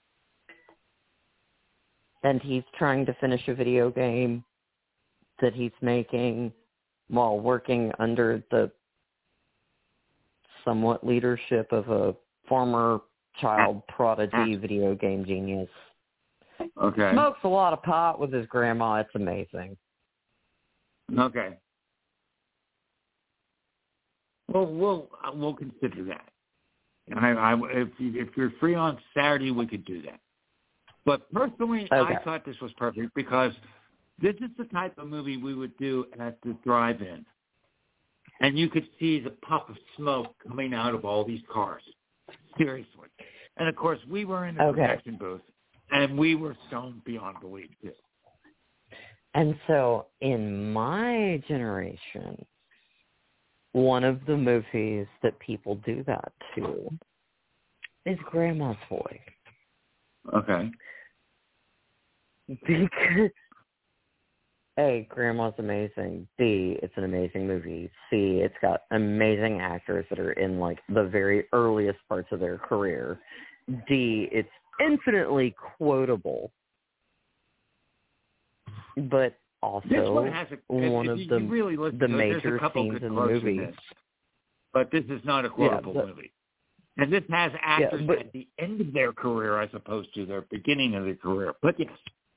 and he's trying to finish a video game that he's making while working under the somewhat leadership of a former child prodigy video game genius. Okay. Smokes a lot of pot with his grandma. It's amazing. Okay. Well, we'll we'll consider that. I, I, if if you're free on Saturday, we could do that. But personally, Okay. I thought this was perfect because this is the type of movie we would do at the drive-in, and you could see the puff of smoke coming out of all these cars. Seriously. And of course, we were in the Okay. projection booth, and we were stoned beyond belief too. And so, in my generation, one of the movies that people do that to is Grandma's Boy. Okay. Because, A, Grandma's amazing. B, it's an amazing movie. C, it's got amazing actors that are in, like, the very earliest parts of their career. D, it's infinitely quotable. But also, This one has a, one if of you, the, you really listen the to it, there's major a couple scenes good in the quotes movie. in this, but this is not a quotable Yeah, but, movie. And this has actors yeah, but, at the end of their career as opposed to their beginning of their career. But yes.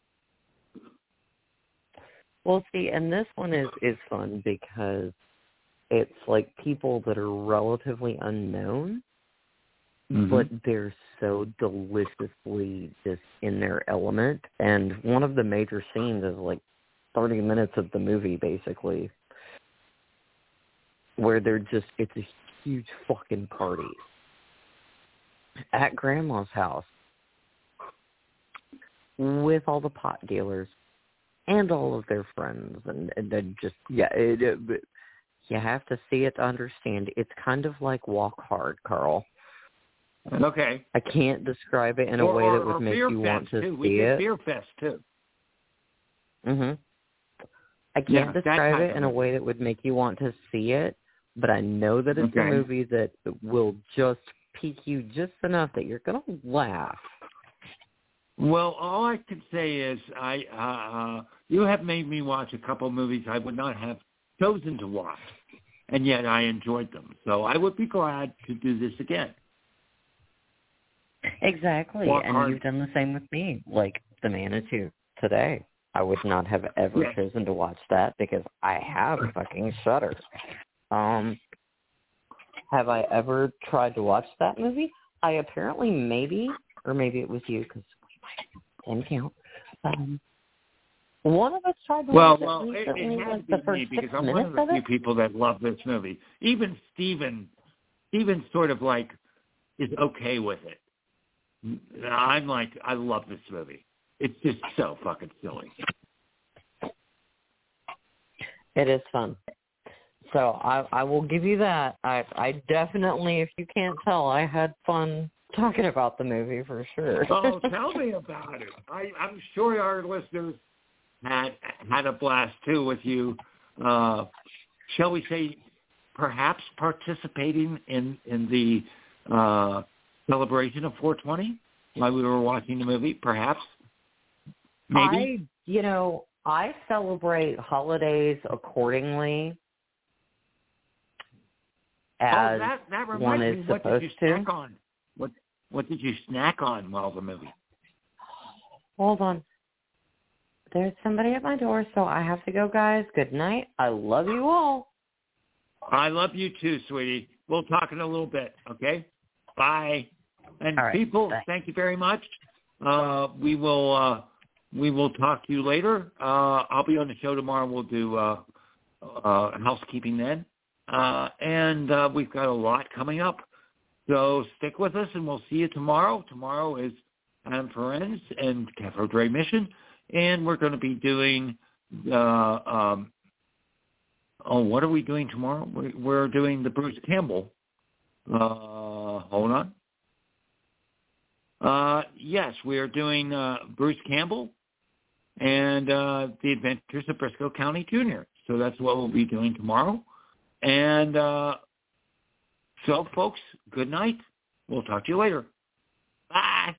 Well, see, and this one is, is fun because it's like people that are relatively unknown, Mm-hmm. but they're so deliciously just in their element. And one of the major scenes is like thirty minutes of the movie, basically, where they're just, it's a huge fucking party at Grandma's house with all the pot dealers and all of their friends. And, and then just, yeah, it, it, you have to see it to understand. It's kind of like Walk Hard, Carl. Okay. I can't describe it in a or, way or, that would or make Beer you Fest want to too. see We did it. Beer Fest too. Mhm. I can't Yeah, describe it of in a way that would make you want to see it, but I know that it's okay. a movie that will just pique you just enough that you're going to laugh. Well, all I can say is I uh, uh, you have made me watch a couple movies I would not have chosen to watch, and yet I enjoyed them. So I would be glad to do this again. Exactly, Walk and hard. you've done the same with me, like The Manitou today. I would not have ever Yes. chosen to watch that because I have fucking Shudder. Um, have I ever tried to watch that movie? I apparently maybe, or maybe it was you because we might didn't count. Um, one of us tried to Well, watch well, it it, recently, it has like to be the first me because six I'm one minutes of the of few it. people that love this movie. Even Steven, Steven sort of like is okay with it. I'm like, I love this movie. It's just so fucking silly. It is fun. So I I will give you that. I I definitely, if you can't tell, I had fun talking about the movie for sure. Oh, tell me about it. I, I'm sure our listeners had had a blast too with you. Uh, shall we say, perhaps participating in in the uh, celebration of four twenty while we were watching the movie? Perhaps, maybe. I you know I celebrate holidays accordingly. As oh, that that one reminds is me. What did you supposed to. snack on? What what did you snack on while the movie? Hold on. There's somebody at my door, so I have to go, guys. Good night. I love you all. I love you too, sweetie. We'll talk in a little bit, okay? Bye. And All right, people, bye. thank you very much. Uh, we will uh, we will talk to you later. Uh, I'll be on the show tomorrow. We'll do uh, uh, housekeeping then. Uh, and uh, we've got a lot coming up. So stick with us, and we'll see you tomorrow. Tomorrow is Adam Ferenz and Cathode Ray Mission, and we're going to be doing, uh, um, oh, what are we doing tomorrow? We're doing the Bruce Campbell. Uh, hold on. Uh, yes, we are doing uh, Bruce Campbell and uh, the Adventures of Briscoe County Junior So that's what we'll be doing tomorrow. And uh, so, folks, good night. We'll talk to you later. Bye.